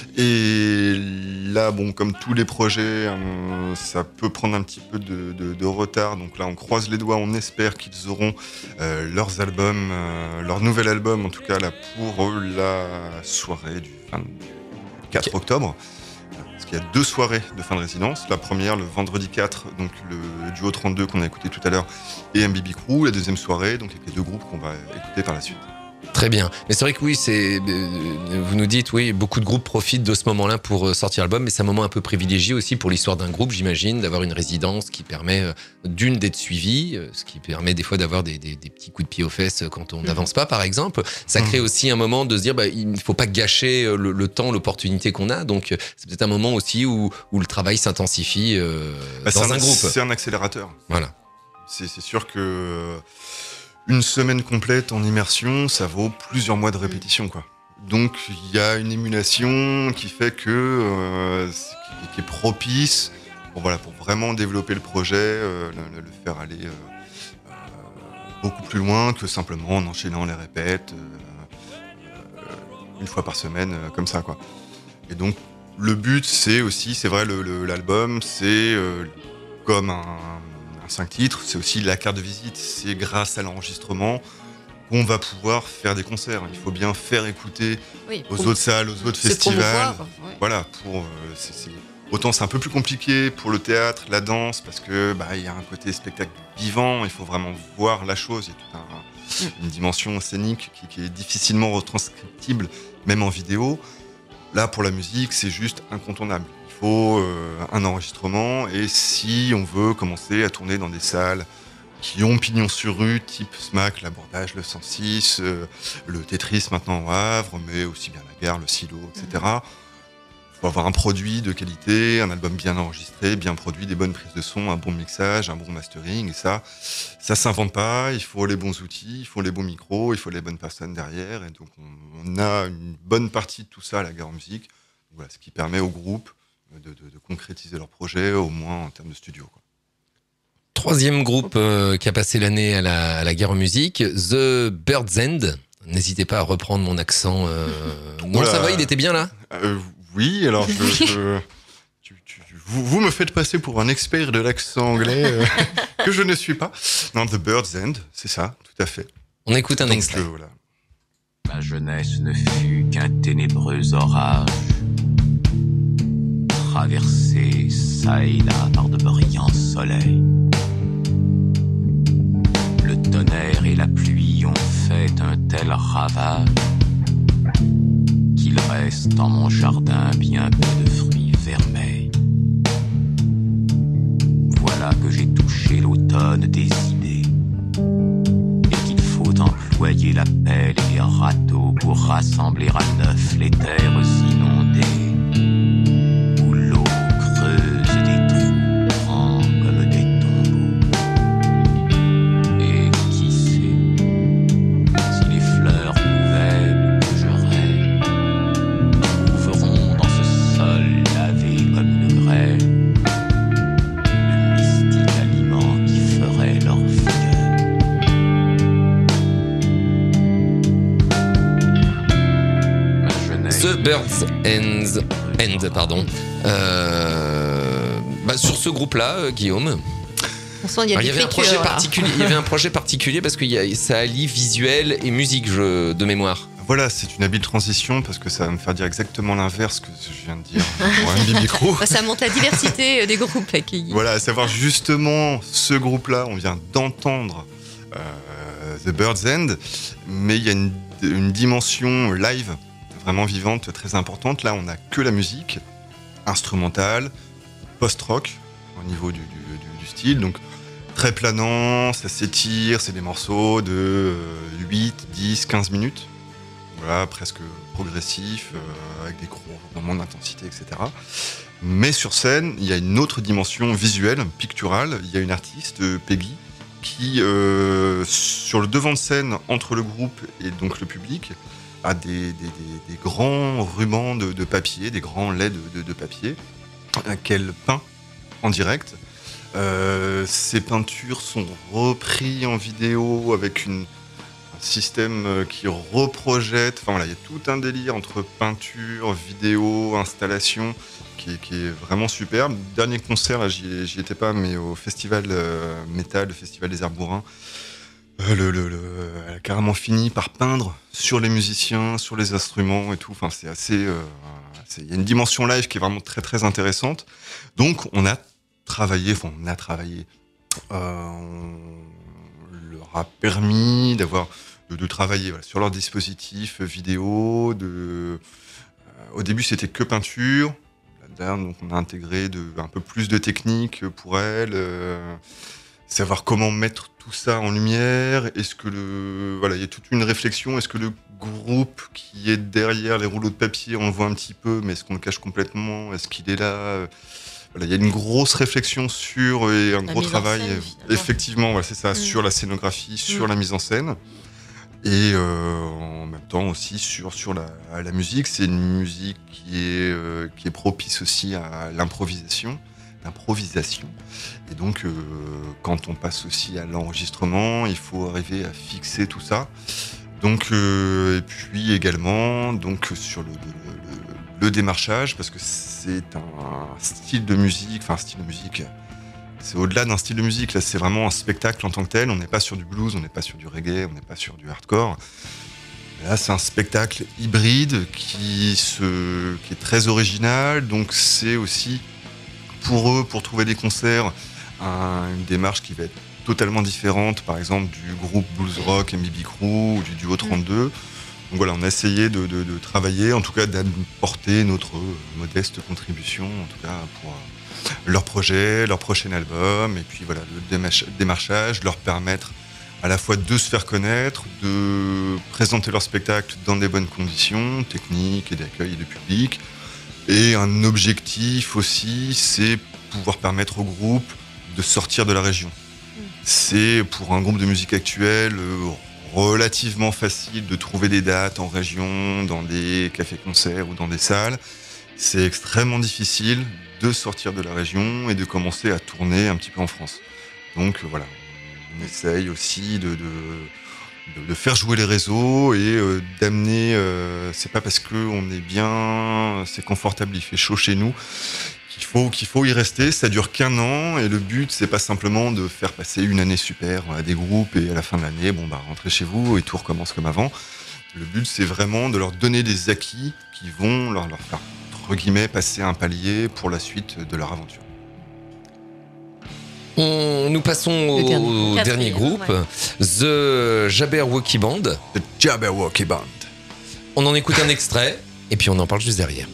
Et là, bon, comme tous les projets, euh, ça peut prendre un petit peu de, de, de retard. Donc là, on croise les doigts, on espère qu'ils auront euh, leurs albums, euh, leur nouvel album, en tout cas là, pour la soirée du vingt-quatre octobre. Parce qu'il y a deux soirées de fin de résidence. La première, le vendredi quatre, donc le duo trente-deux qu'on a écouté tout à l'heure, et M B B Crew. La deuxième soirée, donc avec les deux groupes qu'on va écouter par la suite. Très bien. Mais c'est vrai que oui, c'est, vous nous dites, oui, beaucoup de groupes profitent de ce moment-là pour sortir l'album, mais c'est un moment un peu privilégié aussi pour l'histoire d'un groupe, j'imagine, d'avoir une résidence qui permet d'une d'être suivie, ce qui permet des fois d'avoir des, des, des petits coups de pied aux fesses quand on n'avance pas, par exemple. Ça crée aussi un moment de se dire, bah, il ne faut pas gâcher le, le temps, l'opportunité qu'on a. Donc, c'est peut-être un moment aussi où, où le travail s'intensifie euh, bah, dans un, un groupe. C'est un accélérateur. Voilà. C'est, c'est sûr que une semaine complète en immersion, ça vaut plusieurs mois de répétition, quoi. Donc il y a une émulation qui fait que euh, qui, qui est propice pour voilà pour vraiment développer le projet, euh, le, le faire aller euh, euh, beaucoup plus loin que simplement en enchaînant les répètes euh, euh, une fois par semaine euh, comme ça, quoi. Et donc le but, c'est aussi, c'est vrai, le, le, l'album, c'est euh, comme un cinq titres, c'est aussi la carte de visite. C'est grâce à l'enregistrement qu'on va pouvoir faire des concerts. Il faut bien faire écouter oui, aux autres salles, aux autres festivals. Ouais. Voilà, pour, euh, c'est, c'est... Autant c'est un peu plus compliqué pour le théâtre, la danse, parce que bah, y a un côté spectacle vivant, il faut vraiment voir la chose. Il y a toute un, mm. une dimension scénique qui, qui est difficilement retranscriptible, même en vidéo. Là, pour la musique, c'est juste incontournable. Il faut euh, un enregistrement, et si on veut commencer à tourner dans des salles qui ont pignon sur rue, type SMAC, l'Abordage, le cent six, euh, le Tetris maintenant au Havre, mais aussi bien la Gare, le Silo, et cetera. Il faut avoir un produit de qualité, un album bien enregistré, bien produit, des bonnes prises de son, un bon mixage, un bon mastering, et ça, ça s'invente pas. Il faut les bons outils, il faut les bons micros, il faut les bonnes personnes derrière, et donc on, on a une bonne partie de tout ça à la Gare en Musique. Voilà, ce qui permet au groupe De, de, de concrétiser leur projet, au moins en termes de studio, quoi. Troisième groupe euh, qui a passé l'année à la, à la Gare en Musique, The Bird's End. N'hésitez pas à reprendre mon accent. Euh... Non, voilà. Ça va, il était bien là euh, Oui, alors je, je, tu, tu, vous, vous me faites passer pour un expert de l'accent anglais euh, que je ne suis pas. Non, The Bird's End, c'est ça, tout à fait. On écoute un Donc, extrait. Euh, voilà. Ma jeunesse ne fut qu'un ténébreux orage, traversé çà et là par de brillants soleils. Le tonnerre et la pluie ont fait un tel ravage qu'il reste en mon jardin bien peu de fruits vermeils. Voilà que j'ai touché l'automne des idées et qu'il faut employer la pelle et les râteaux pour rassembler à neuf les terres inondées. Bird's End, End pardon. Euh, bah sur ce groupe-là, euh, Guillaume. On sent, il y, a il y avait un projet particulier. Il y avait un projet particulier parce que y a, ça allie visuel et musique je, de mémoire. Voilà, c'est une habile transition parce que ça va me faire dire exactement l'inverse que je viens de dire pour M B B Crew. Ça montre la diversité des groupes accueillis. Voilà, à savoir justement ce groupe-là, on vient d'entendre euh, The Bird's End, mais il y a une, une dimension live vraiment vivante, très importante. Là, on n'a que la musique instrumentale, post-rock au niveau du, du, du, du style, donc très planant, ça s'étire, c'est des morceaux de huit, dix, quinze minutes. Voilà, presque progressif, euh, avec des gros moments d'intensité, et cetera. Mais sur scène, il y a une autre dimension visuelle, picturale. Il y a une artiste, Peggy, qui, euh, sur le devant de scène, entre le groupe et donc le public, a des, des, des, des grands rubans de, de papier, des grands laits de, de, de papier, qu'elle peint en direct. Euh, ces peintures sont reprises en vidéo avec une système qui reprojette, enfin voilà, il y a tout un délire entre peinture, vidéo, installation qui est, qui est vraiment superbe. Dernier concert, là, j'y, j'y étais pas, mais au festival euh, métal, le festival des Arts Bourrins, euh, le, le, le, elle a carrément fini par peindre sur les musiciens, sur les instruments et tout. Enfin, c'est assez, euh, c'est, il y a une dimension live qui est vraiment très très intéressante. Donc, on a travaillé, enfin, on a travaillé. Euh, on leur a permis d'avoir De, de travailler voilà, sur leur dispositif vidéo. De, euh, au début, c'était que peinture. Là, donc, on a intégré de, un peu plus de technique pour elle. Euh, savoir comment mettre tout ça en lumière. Est-ce que le, voilà, il y a toute une réflexion. Est-ce que le groupe qui est derrière les rouleaux de papier, on le voit un petit peu, mais est-ce qu'on le cache complètement? Est-ce qu'il est là? Voilà, il y a une grosse réflexion sur et un la gros travail. Scène, effectivement, voilà, c'est ça, mmh. sur la scénographie, sur mmh. la mise en scène. Et euh, en même temps aussi sur, sur la, la musique. C'est une musique qui est, euh, qui est propice aussi à l'improvisation. l'improvisation. Et donc, euh, quand on passe aussi à l'enregistrement, il faut arriver à fixer tout ça. Donc, euh, et puis également donc, sur le, le, le, le démarchage, parce que c'est un style de musique, enfin un style de musique... C'est au-delà d'un style de musique, là c'est vraiment un spectacle en tant que tel, on n'est pas sur du blues, on n'est pas sur du reggae, on n'est pas sur du hardcore. Là c'est un spectacle hybride qui, se, qui est très original, donc c'est aussi pour eux, pour trouver des concerts, un, une démarche qui va être totalement différente, par exemple du groupe blues rock M B B Crew ou du duo trente-deux. Donc voilà, on a essayé de, de, de travailler, en tout cas d'apporter notre modeste contribution, en tout cas pour... leur projet, leur prochain album, et puis voilà, le démarchage, leur permettre à la fois de se faire connaître, de présenter leur spectacle dans des bonnes conditions, techniques et d'accueil et de public. Et un objectif aussi, c'est pouvoir permettre au groupe de sortir de la région. C'est pour un groupe de musique actuelle relativement facile de trouver des dates en région, dans des cafés-concerts ou dans des salles. C'est extrêmement difficile de sortir de la région et de commencer à tourner un petit peu en France. Donc voilà, on essaye aussi de, de, de faire jouer les réseaux et euh, d'amener... Euh, c'est pas parce qu'on est bien, c'est confortable, il fait chaud chez nous, qu'il faut, qu'il faut y rester. Ça dure qu'un an et le but, c'est pas simplement de faire passer une année super à des groupes et à la fin de l'année, bon bah rentrez chez vous et tout recommence comme avant. Le but, c'est vraiment de leur donner des acquis qui vont leur, leur faire entre guillemets, passer un palier pour la suite de leur aventure. On, nous passons au dernier, dernier groupe, ouais. The Jabberwocky Band. The Jabberwocky Band. On en écoute un extrait et puis on en parle juste derrière.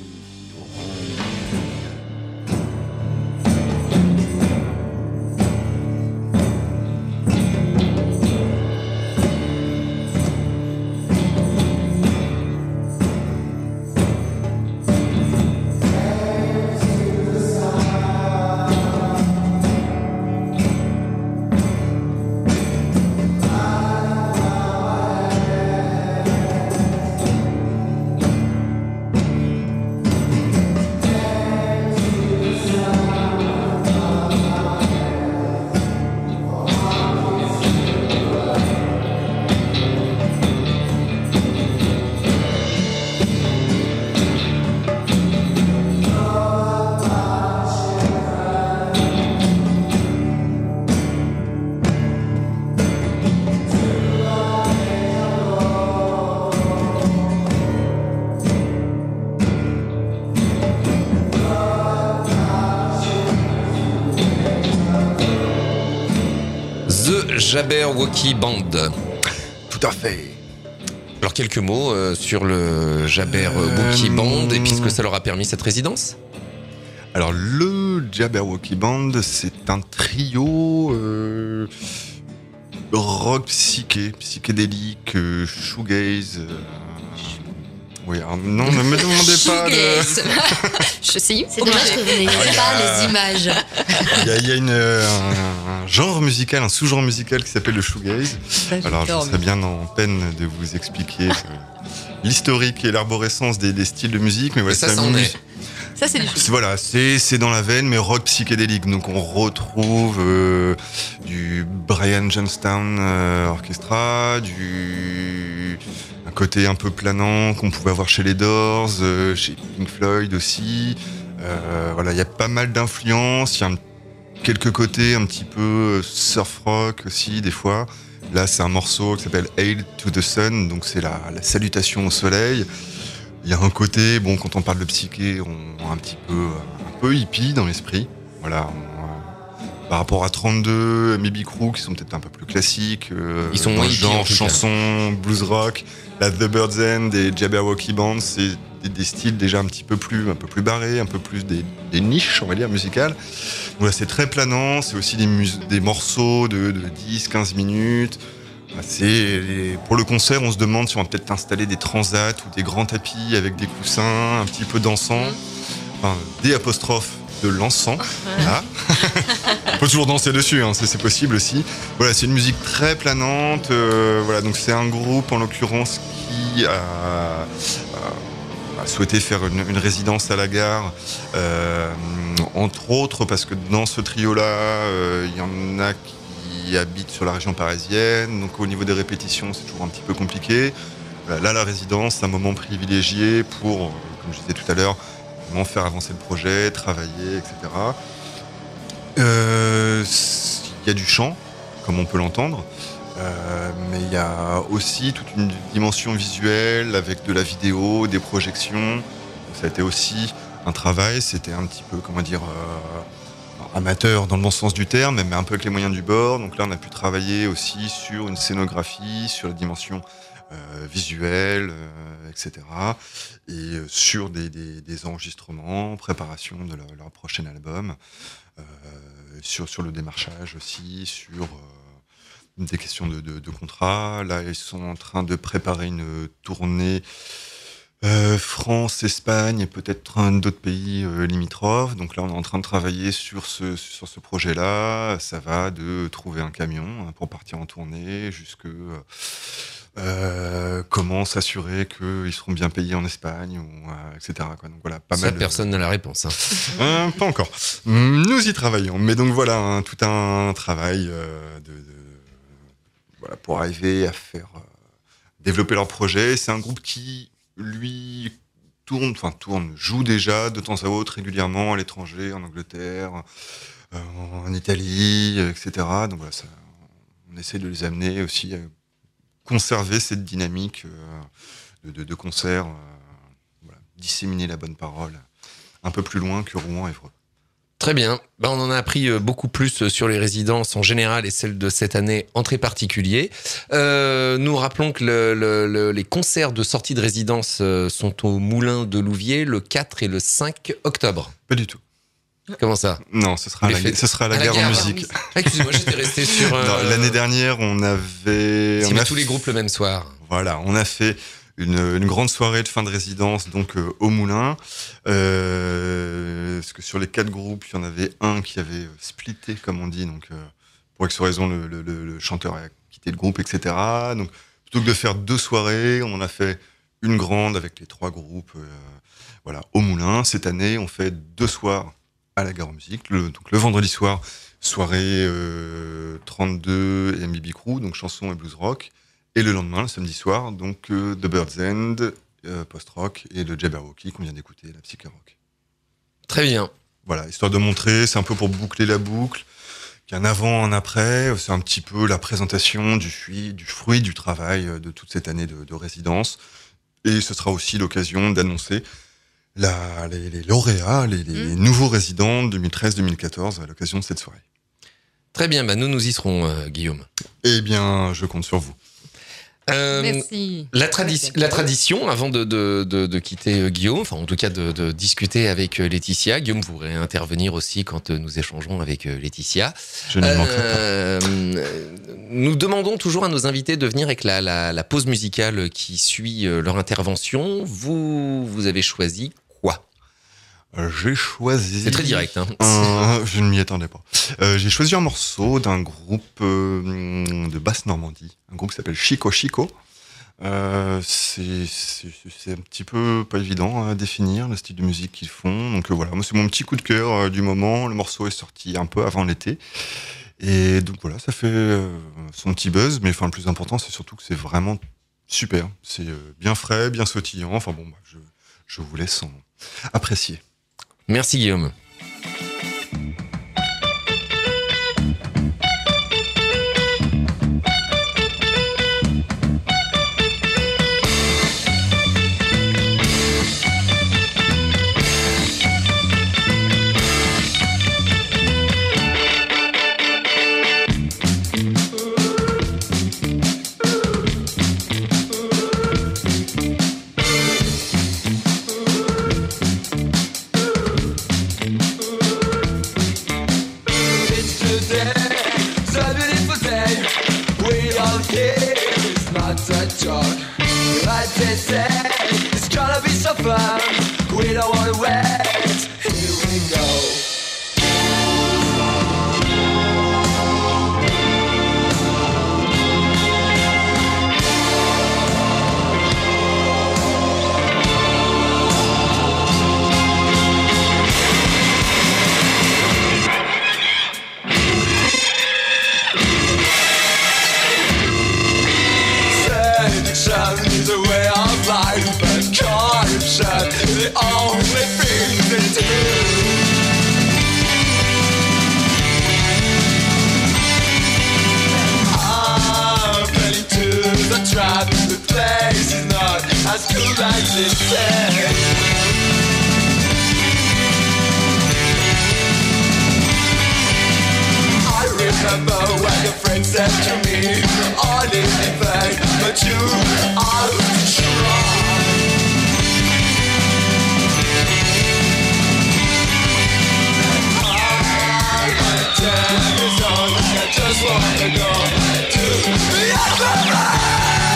Jabberwocky Band. Tout à fait. Alors quelques mots euh, sur le Jabberwocky euh... Band et puis ce que ça leur a permis cette résidence. Alors le Jabberwocky Band, c'est un trio euh, rock psyché, psychédélique, euh, shoegaze. Euh, oui, alors non, ne me demandez pas de... Je sais. C'est dommage que vous n'ayez pas les images. Il y a, il y a une, un, un genre musical, un sous-genre musical qui s'appelle le shoegaze. Alors je serais bien en peine de vous expliquer euh, l'historique et l'arborescence des, des styles de musique, mais voilà, ça, ça c'en est. Ça, c'est du shoegaze. Voilà, c'est, c'est dans la veine, mais rock psychédélique. Donc on retrouve euh, du Brian Jonestown euh, Orchestra, du... un côté un peu planant qu'on pouvait avoir chez les Doors, euh, chez Pink Floyd aussi. Euh, voilà, il y a pas mal d'influences. Il y a un, quelques côtés un petit peu surf rock aussi des fois. Là, c'est un morceau qui s'appelle Hail to the Sun, donc c'est la, la salutation au soleil. Il y a un côté, bon, quand on parle de psyché, on est un petit peu, un peu hippie dans l'esprit. Voilà. On, euh, par rapport à trente-deux, M B Crew, qui sont peut-être un peu plus classiques. Euh, Ils sont dans moins le hippies, genre en tout chanson, blues rock. La The Bird's End et Jabberwocky Band, c'est des, des styles déjà un petit peu plus, un peu plus barrés, un peu plus des, des niches, on va dire, musicales. Voilà, c'est très planant. C'est aussi des, mus- des morceaux de, de dix à quinze minutes. C'est, pour le concert, on se demande si on va peut-être installer des transats ou des grands tapis avec des coussins, un petit peu dansant, enfin, des apostrophes de l'encens. Voilà. On peut toujours danser dessus, hein, c'est, c'est possible aussi. Voilà, c'est une musique très planante. Euh, voilà, donc c'est un groupe en l'occurrence qui a, a, a souhaité faire une, une résidence à la gare, euh, entre autres parce que dans ce trio-là, euh, il y en a qui qui habitent sur la région parisienne, donc au niveau des répétitions c'est toujours un petit peu compliqué. Là la résidence c'est un moment privilégié pour, comme je disais tout à l'heure, vraiment faire avancer le projet, travailler, et cetera. Euh, il y a du chant, comme on peut l'entendre, euh, mais il y a aussi toute une dimension visuelle avec de la vidéo, des projections. Donc, ça a été aussi un travail, c'était un petit peu, comment dire... Euh, amateur dans le bon sens du terme, mais un peu avec les moyens du bord. Donc là, on a pu travailler aussi sur une scénographie, sur la dimension euh, visuelle, euh, et cetera. Et euh, sur des, des, des enregistrements, préparation de leur, leur prochain album, euh, sur, sur le démarchage aussi, sur euh, des questions de, de, de contrat. Là, ils sont en train de préparer une tournée Euh, France, Espagne et peut-être un d'autres pays euh, limitrophes. Donc là, on est en train de travailler sur ce, sur ce projet-là. Ça va de trouver un camion hein, pour partir en tournée, jusque euh, comment s'assurer qu'ils seront bien payés en Espagne, ou, euh, et cetera. Quoi. Donc voilà, pas Ça, mal. personne de... n'a la réponse. Hein. euh, pas encore. Nous y travaillons. Mais donc voilà, hein, tout un travail euh, de, de, voilà, pour arriver à faire euh, développer leur projet. C'est un groupe qui lui tourne, enfin tourne, joue déjà de temps à autre régulièrement à l'étranger, en Angleterre, euh, en Italie, et cetera. Donc voilà, ça, on essaie de les amener aussi à conserver cette dynamique euh, de, de, de concert, euh, voilà, disséminer la bonne parole un peu plus loin que Rouen-Évreux. Très bien. Ben, on en a appris beaucoup plus sur les résidences en général et celles de cette année en très particulier. Euh, nous rappelons que le, le, le, les concerts de sortie de résidence sont au Moulin de Louviers le quatre et le cinq octobre. Pas du tout. Comment ça ? Non, ce sera, à la, fait... ce sera à la, à gare, la gare en musique. Ah, excusez-moi, j'étais resté sur... Euh... Non, l'année dernière, on avait... On on a tous f... les groupes le même soir. Voilà, on a fait... Une, une grande soirée de fin de résidence donc euh, au Moulin. Euh, parce que sur les quatre groupes, il y en avait un qui avait splitté, comme on dit. Donc, euh, pour X raison, le, le, le chanteur a quitté le groupe, et cetera. Donc, plutôt que de faire deux soirées, on en a fait une grande avec les trois groupes. Euh, voilà, au Moulin. Cette année, on fait deux soirs à la Gare aux Musiques. Le, donc, le vendredi soir, soirée euh, trente-deux et M B B Crew, donc chanson et blues rock. Et le lendemain, le samedi soir, donc euh, The Bird's End, euh, post-rock, et le Jabberwocky qu'on vient d'écouter, la psyché rock. Très bien. Voilà, histoire de montrer, c'est un peu pour boucler la boucle, qu'il y a un avant, un après, c'est un petit peu la présentation du fruit du, fruit du travail de toute cette année de, de résidence. Et ce sera aussi l'occasion d'annoncer la, les, les lauréats, les, les mmh. nouveaux résidents deux mille treize deux mille quatorze à l'occasion de cette soirée. Très Très bien, bah nous, nous y serons, euh, Guillaume. Eh bien, je compte sur vous. Euh, Merci. La, tradi- la tradition, avant de, de, de, de quitter Guillaume, enfin en tout cas de, de discuter avec Laetitia, Guillaume, vous pourrez intervenir aussi quand nous échangerons avec Laetitia. Je ne manquerai pas. Euh, nous demandons toujours à nos invités de venir avec la, la, la pause musicale qui suit leur intervention. Vous, vous avez choisi quoi ? J'ai choisi... C'est très direct. Hein. Un... Je ne m'y attendais pas. Euh, j'ai choisi un morceau d'un groupe euh, de Basse-Normandie, un groupe qui s'appelle Chico Chico. Euh, c'est, c'est, c'est un petit peu pas évident à définir le style de musique qu'ils font. Donc euh, voilà, moi c'est mon petit coup de cœur euh, du moment. Le morceau est sorti un peu avant l'été. Et donc voilà, ça fait euh, son petit buzz. Mais enfin, le plus important, c'est surtout que c'est vraiment super. C'est euh, bien frais, bien sautillant. Enfin bon, bah, je, je vous laisse en apprécier. Merci Guillaume. We don't wanna wait. Here we go. Seduction is a way of life, but corruption is the only thing they do. I'm fell into the trap. The place is not as good as it says. I remember when your friend said to me, all is in vain, but you are strong. My time is on, I just wanna go to the other.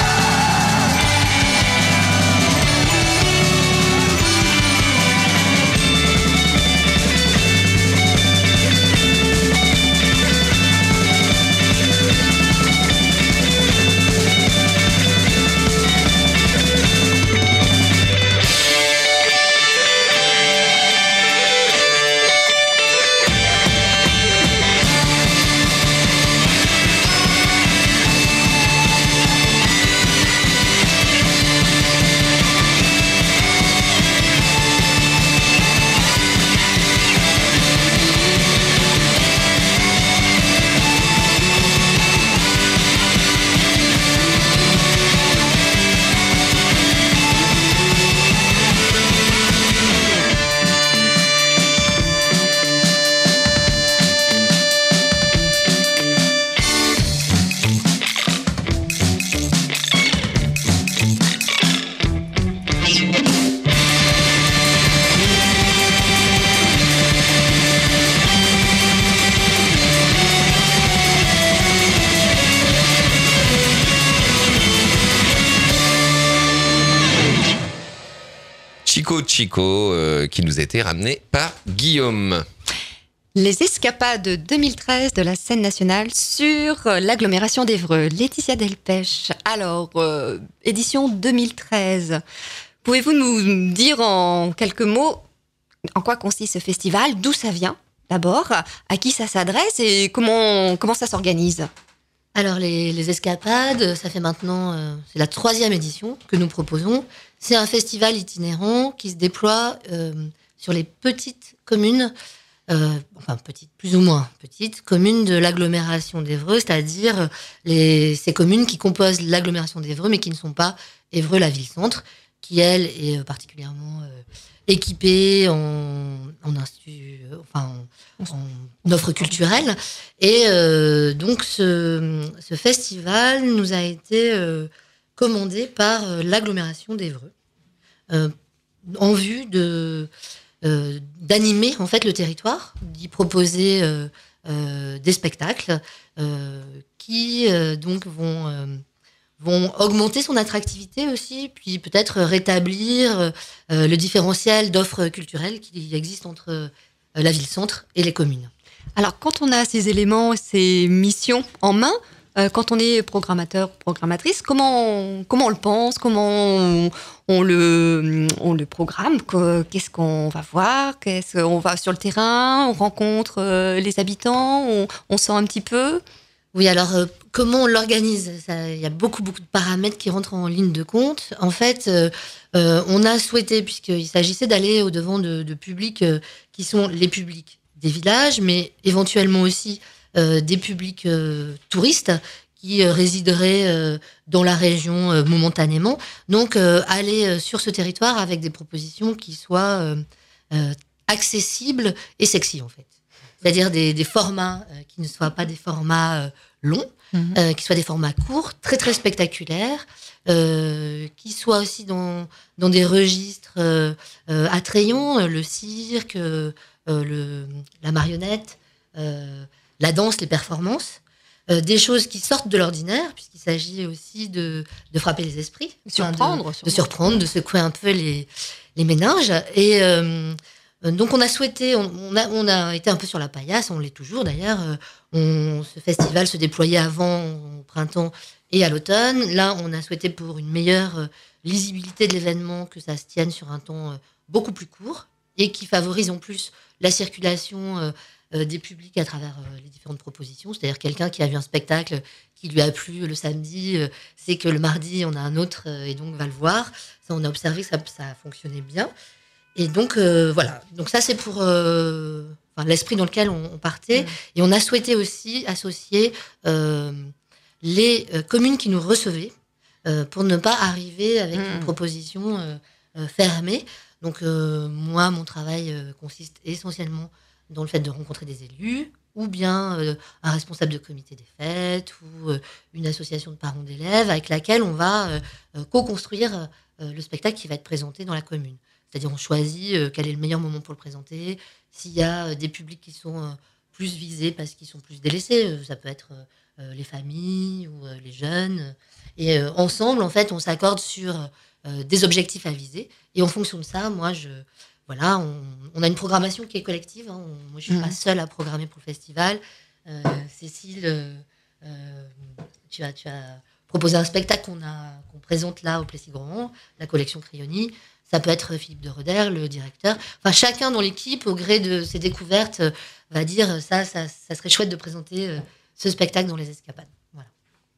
Chico Chico, euh, qui nous a été ramené par Guillaume. Les escapades deux mille treize de la scène nationale sur l'agglomération d'Évreux. Laetitia Delpech. Alors, euh, édition deux mille treize. Pouvez-vous nous dire en quelques mots en quoi consiste ce festival, d'où ça vient d'abord, à qui ça s'adresse et comment, comment ça s'organise ? Alors, les, les escapades, ça fait maintenant, euh, c'est la troisième édition que nous proposons. C'est un festival itinérant qui se déploie euh, sur les petites communes, euh, enfin petites, plus ou moins petites communes de l'agglomération d'Évreux, c'est-à-dire les, ces communes qui composent l'agglomération d'Évreux, mais qui ne sont pas Évreux, la ville-centre, qui, elle, est particulièrement euh, équipés en, en, institut, enfin, en, en offre culturelle. Et euh, donc, ce, ce festival nous a été euh, commandé par euh, l'agglomération d'Évreux, euh, en vue de, euh, d'animer en fait, le territoire, d'y proposer euh, euh, des spectacles euh, qui euh, donc vont... Euh, vont augmenter son attractivité aussi, puis peut-être rétablir euh, le différentiel d'offres culturelles qui existe entre euh, la ville-centre et les communes. Alors, quand on a ces éléments, ces missions en main, euh, quand on est programmateur, programmatrice, comment on, comment on le pense, comment on, on, le, on le programme, qu'est-ce qu'on va voir, qu'est-ce qu'on va sur le terrain, on rencontre euh, les habitants, on, on sent un petit peu. Oui, alors euh, comment on l'organise ? Il y a beaucoup, beaucoup de paramètres qui rentrent en ligne de compte. En fait, euh, euh, on a souhaité, puisqu'il s'agissait d'aller au-devant de, de publics euh, qui sont les publics des villages, mais éventuellement aussi euh, des publics euh, touristes qui euh, résideraient euh, dans la région euh, momentanément. Donc, euh, aller euh, sur ce territoire avec des propositions qui soient euh, euh, accessibles et sexy, en fait. C'est-à-dire des, des formats euh, qui ne soient pas des formats euh, longs, mmh. euh, qui soient des formats courts, très très spectaculaires, euh, qui soient aussi dans, dans des registres euh, euh, attrayants, euh, le cirque, euh, le, la marionnette, euh, la danse, les performances, euh, des choses qui sortent de l'ordinaire, puisqu'il s'agit aussi de, de frapper les esprits, surprendre, enfin de, de surprendre, de secouer un peu les, les méninges. Et euh, donc on a souhaité, on, on, a, on a été un peu sur la paillasse, on l'est toujours d'ailleurs. On, ce festival se déployait avant, au printemps et à l'automne. Là, on a souhaité pour une meilleure lisibilité de l'événement que ça se tienne sur un temps beaucoup plus court et qui favorise en plus la circulation euh, euh, des publics à travers euh, les différentes propositions. C'est-à-dire quelqu'un qui a vu un spectacle qui lui a plu le samedi, euh, c'est que le mardi, on a un autre euh, et donc va le voir. Ça, on a observé que ça, ça fonctionnait bien. Et donc, euh, voilà. Donc ça, c'est pour euh, enfin, l'esprit dans lequel on, on partait. Mmh. Et on a souhaité aussi associer euh, les euh, communes qui nous recevaient euh, pour ne pas arriver avec mmh. une proposition euh, euh, fermée. Donc, euh, moi, mon travail euh, consiste essentiellement dans le fait de rencontrer des élus, ou bien euh, un responsable de comité des fêtes, ou euh, une association de parents d'élèves avec laquelle on va euh, euh, co-construire euh, le spectacle qui va être présenté dans la commune. C'est-à-dire, on choisit euh, quel est le meilleur moment pour le présenter. S'il y a euh, des publics qui sont euh, plus visés parce qu'ils sont plus délaissés, euh, ça peut être euh, les familles ou euh, les jeunes. Et euh, ensemble, en fait, on s'accorde sur euh, des objectifs à viser. Et en fonction de ça, moi, je, voilà, on, on a une programmation qui est collective. Hein. On, moi, je ne suis mmh. pas seule à programmer pour le festival. Euh, Cécile, euh, euh, tu, as, tu as proposé un spectacle qu'on, a, qu'on présente là au Plessis-Grand, la collection Crayoni. Ça peut être Philippe de Roder, le directeur. Enfin, chacun dans l'équipe, au gré de ses découvertes, va dire ça, ça, ça serait chouette de présenter ce spectacle dans les escapades. Voilà.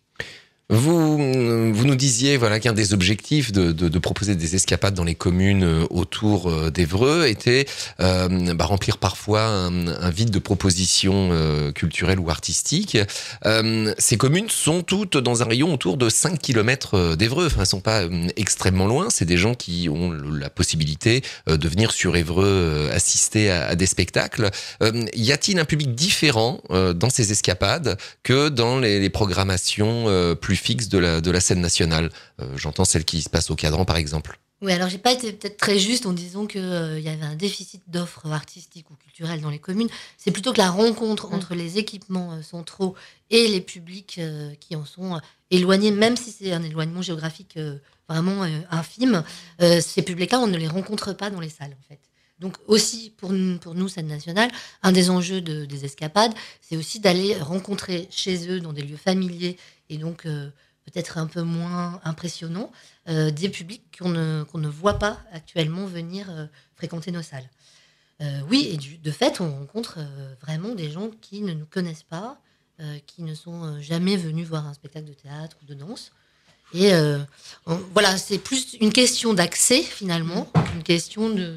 Vous, vous nous disiez voilà, qu'un des objectifs de, de, de proposer des escapades dans les communes autour d'Évreux était euh, bah, remplir parfois un, un vide de propositions euh, culturelles ou artistiques. Euh, ces communes sont toutes dans un rayon autour de cinq kilomètres d'Évreux. Enfin, elles ne sont pas euh, extrêmement loin. C'est des gens qui ont la possibilité euh, de venir sur Évreux euh, assister à, à des spectacles. Euh, y a-t-il un public différent euh, dans ces escapades que dans les, les programmations euh, plus fixe de la, de la scène nationale. Euh, j'entends celle qui se passe au Cadran, par exemple. Oui, alors j'ai pas été peut-être très juste en disant qu'il euh, y avait un déficit d'offres artistiques ou culturelles dans les communes. C'est plutôt que la rencontre mmh. entre les équipements euh, centraux et les publics euh, qui en sont euh, éloignés, même si c'est un éloignement géographique euh, vraiment euh, infime, euh, ces publics-là, on ne les rencontre pas dans les salles, en fait. Donc aussi, pour nous, pour nous, scène nationale, un des enjeux de, des escapades, c'est aussi d'aller rencontrer chez eux, dans des lieux familiers, et donc euh, peut-être un peu moins impressionnants, euh, des publics qu'on ne, qu'on ne voit pas actuellement venir euh, fréquenter nos salles. Euh, oui, et du, de fait, on rencontre euh, vraiment des gens qui ne nous connaissent pas, euh, qui ne sont euh, jamais venus voir un spectacle de théâtre ou de danse. Et euh, on, voilà, c'est plus une question d'accès, finalement, qu'une question de...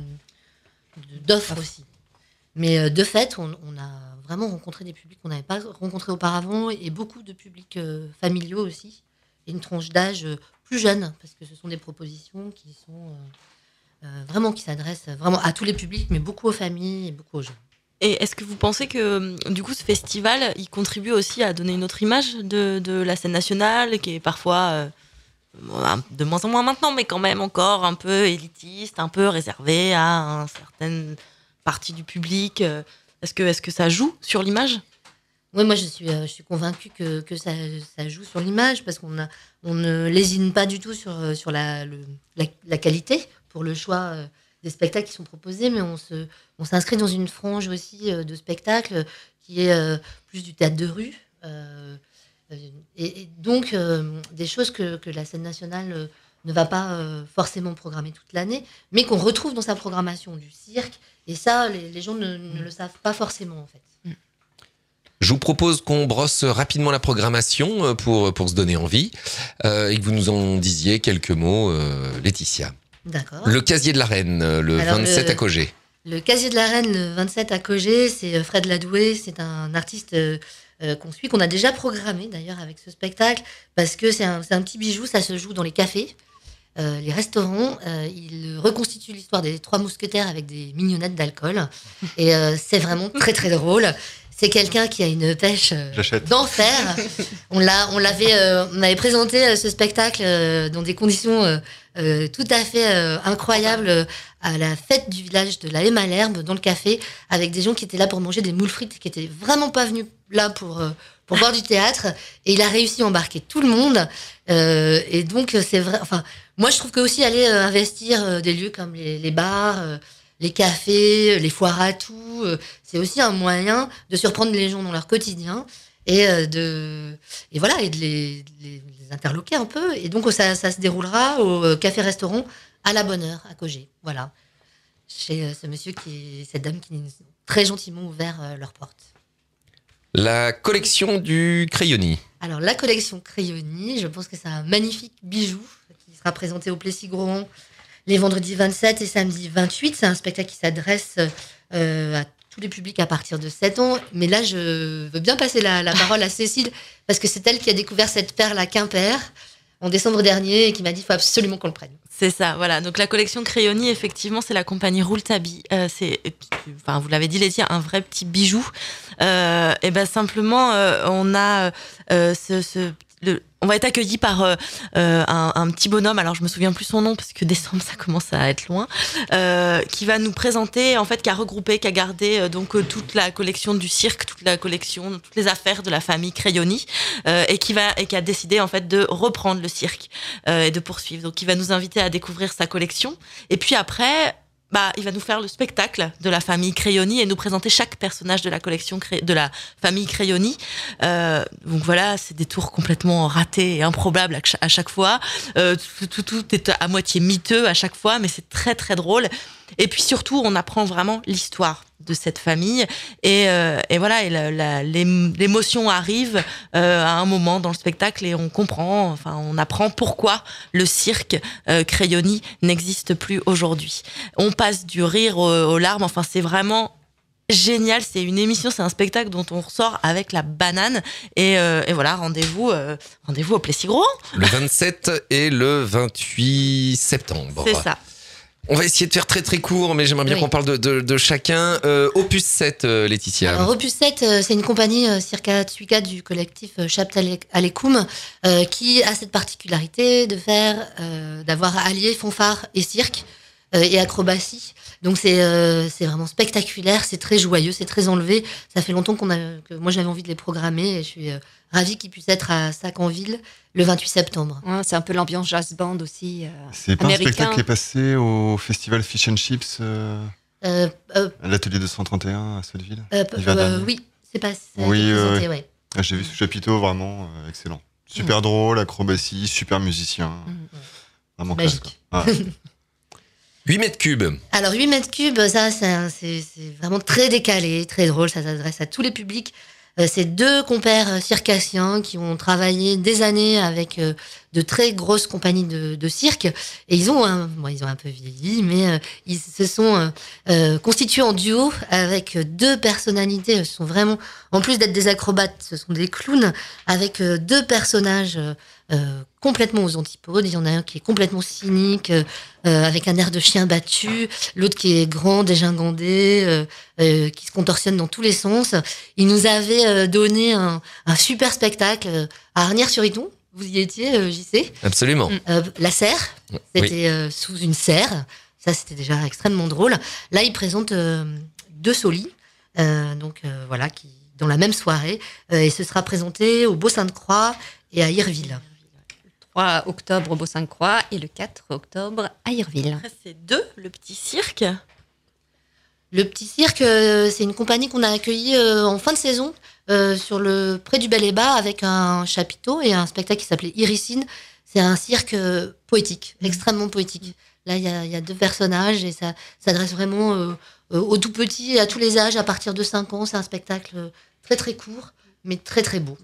d'offres aussi. Mais euh, de fait, on, on a vraiment rencontré des publics qu'on n'avait pas rencontrés auparavant et beaucoup de publics euh, familiaux aussi. Et une tranche d'âge euh, plus jeune, parce que ce sont des propositions qui sont euh, euh, vraiment qui s'adresse vraiment à tous les publics, mais beaucoup aux familles et beaucoup aux jeunes. Et est-ce que vous pensez que, du coup, ce festival, il contribue aussi à donner une autre image de, de la scène nationale, qui est parfois, euh, de moins en moins maintenant, mais quand même encore un peu élitiste, un peu réservée à une certaine partie du public? Est-ce que, est-ce que ça joue sur l'image? Oui, moi, je suis, euh, je suis convaincue que, que ça, ça joue sur l'image, parce qu'on a, on ne lésine pas du tout sur, sur la, le, la, la qualité pour le choix euh, des spectacles qui sont proposés, mais on, se, on s'inscrit dans une frange aussi euh, de spectacles qui est euh, plus du théâtre de rue. Euh, et, et donc, euh, des choses que, que la scène nationale euh, ne va pas euh, forcément programmer toute l'année, mais qu'on retrouve dans sa programmation du cirque. Et ça, les, les gens ne, ne le savent pas forcément, en fait. Je vous propose qu'on brosse rapidement la programmation pour, pour se donner envie euh, et que vous nous en disiez quelques mots, euh, Laetitia. D'accord. Le Casier de la Reine, le Alors, vingt-sept le, à Cogé. Le Casier de la Reine, le vingt-sept à Cogé, c'est Fred Ladoué, c'est un artiste euh, qu'on suit, qu'on a déjà programmé d'ailleurs avec ce spectacle, parce que c'est un, c'est un petit bijou, ça se joue dans les cafés, euh, les restaurants. Euh, il reconstitue l'histoire des trois mousquetaires avec des mignonnettes d'alcool, et euh, c'est vraiment très très drôle. C'est quelqu'un qui a une pêche euh, d'enfer. On l'a, on l'avait, euh, on avait présenté euh, ce spectacle euh, dans des conditions euh, euh, tout à fait euh, incroyables euh, à la fête du village de la Haie Malherbe dans le café, avec des gens qui étaient là pour manger des moules frites, qui étaient vraiment pas venus là pour euh, pour voir du théâtre. Et il a réussi à embarquer tout le monde. Euh, et donc c'est vrai. Enfin, moi je trouve que aussi aller euh, investir euh, des lieux comme les, les bars. Euh, les cafés, les foires à tout, euh, c'est aussi un moyen de surprendre les gens dans leur quotidien et euh, de et voilà et de les, les, les interloquer un peu. Et donc ça, ça se déroulera au café-restaurant à la bonne heure à Cogé. Voilà, chez euh, ce monsieur qui, cette dame qui nous ont très gentiment ouvert euh, leurs portes. La collection du Crayoni. Alors la collection Crayoni, je pense que c'est un magnifique bijou qui sera présenté au Plessis-Grohan les vendredis vingt-sept et samedi vingt-huit. C'est un spectacle qui s'adresse euh, à tous les publics à partir de sept ans. Mais là, je veux bien passer la, la parole à Cécile, parce que c'est elle qui a découvert cette perle à Quimper en décembre dernier et qui m'a dit qu'il faut absolument qu'on le prenne. C'est ça, voilà. Donc la collection Crayoni, effectivement, c'est la compagnie Rouletabille. Euh, c'est, enfin, vous l'avez dit, Laetitia, un vrai petit bijou. Euh, et ben simplement, euh, on a euh, ce, ce le, on va être accueilli par euh, un, un petit bonhomme, alors je me souviens plus son nom parce que décembre ça commence à être loin, euh, qui va nous présenter, en fait, qui a regroupé, qui a gardé euh, donc euh, toute la collection du cirque, toute la collection, toutes les affaires de la famille Crayoni, euh, et qui va et qui a décidé en fait de reprendre le cirque euh, et de poursuivre. Donc il va nous inviter à découvrir sa collection, et puis après. Bah, il va nous faire le spectacle de la famille Crayoni et nous présenter chaque personnage de la collection de la famille Crayoni. Euh, donc voilà, c'est des tours complètement ratés et improbables à chaque fois. Euh, tout, tout, tout est à moitié miteux à chaque fois, mais c'est très très drôle. Et puis surtout, on apprend vraiment l'histoire de cette famille. Et, euh, et voilà, et la, la, l'émotion arrive euh, à un moment dans le spectacle et on comprend, enfin, on apprend pourquoi le cirque euh, Crayoni n'existe plus aujourd'hui. On passe du rire aux, aux larmes. Enfin, c'est vraiment génial. C'est une émission, c'est un spectacle dont on ressort avec la banane. Et, euh, et voilà, rendez-vous, euh, rendez-vous au Plessis-Grohan. Le vingt-sept et le vingt-huit septembre. C'est ça. On va essayer de faire très très court, mais j'aimerais bien oui. qu'on parle de, de, de chacun. Euh, Opus sept, euh, Laetitia. Alors, Opus sept, euh, c'est une compagnie euh, Circa Tsuika du collectif euh, Chapt Alekoum euh, qui a cette particularité de faire, euh, d'avoir allié fanfare et cirque euh, et acrobatie. Donc c'est euh, c'est vraiment spectaculaire, c'est très joyeux, c'est très enlevé. Ça fait longtemps qu'on a, que moi j'avais envie de les programmer et je suis euh, ravie qu'ils puissent être à Sac-en-Ville le vingt-huit septembre. Ouais, c'est un peu l'ambiance jazz band aussi. Euh, c'est pas américain. Un spectacle qui est passé au festival Fish and Chips euh, euh, euh, à l'atelier deux cent trente et un à Sotteville. Euh, euh, oui, c'est passé. Oui, présenté, euh, ouais. ah, j'ai vu ce chapiteau, vraiment euh, excellent. Super mmh. drôle, acrobatie, super musicien. Mmh. Vraiment classe, quoi. Ah. huit mètres cubes. Alors huit mètres cubes, ça c'est, c'est, c'est vraiment très décalé, très drôle, ça s'adresse à tous les publics. Euh, c'est deux compères circassiens qui ont travaillé des années avec euh, de très grosses compagnies de, de cirque et ils ont un, bon, ils ont un peu vieilli, mais euh, ils se sont euh, euh, constitués en duo avec deux personnalités. Ce sont vraiment, en plus d'être des acrobates, ce sont des clowns avec euh, deux personnages euh, complètement aux antipodes. Il y en a un qui est complètement cynique, euh, euh, avec un air de chien battu, l'autre qui est grand, dégingandé, euh, euh, qui se contorsionne dans tous les sens. Il nous avait euh, donné un, un super spectacle euh, à Arnières-sur-Iton. Vous y étiez, euh, J C ? Absolument. Euh, la serre, c'était Oui. euh, sous une serre. Ça, c'était déjà extrêmement drôle. Là, il présente euh, deux solis, euh, donc euh, voilà, qui dans la même soirée, euh, et ce sera présenté au Beau-Sainte-Croix et à Irville. Le trois octobre au Beau-Sainte-Croix et le quatre octobre à Irville. Après, c'est deux, le petit cirque. Le Petit Cirque, euh, c'est une compagnie qu'on a accueillie euh, en fin de saison euh, sur le près du Bel et Bas avec un chapiteau et un spectacle qui s'appelait Iricine. C'est un cirque euh, poétique, extrêmement poétique. Là, il y a, il y a deux personnages et ça s'adresse vraiment euh, euh, aux tout petits et à tous les âges, à partir de cinq ans. C'est un spectacle très très court, mais très très beau.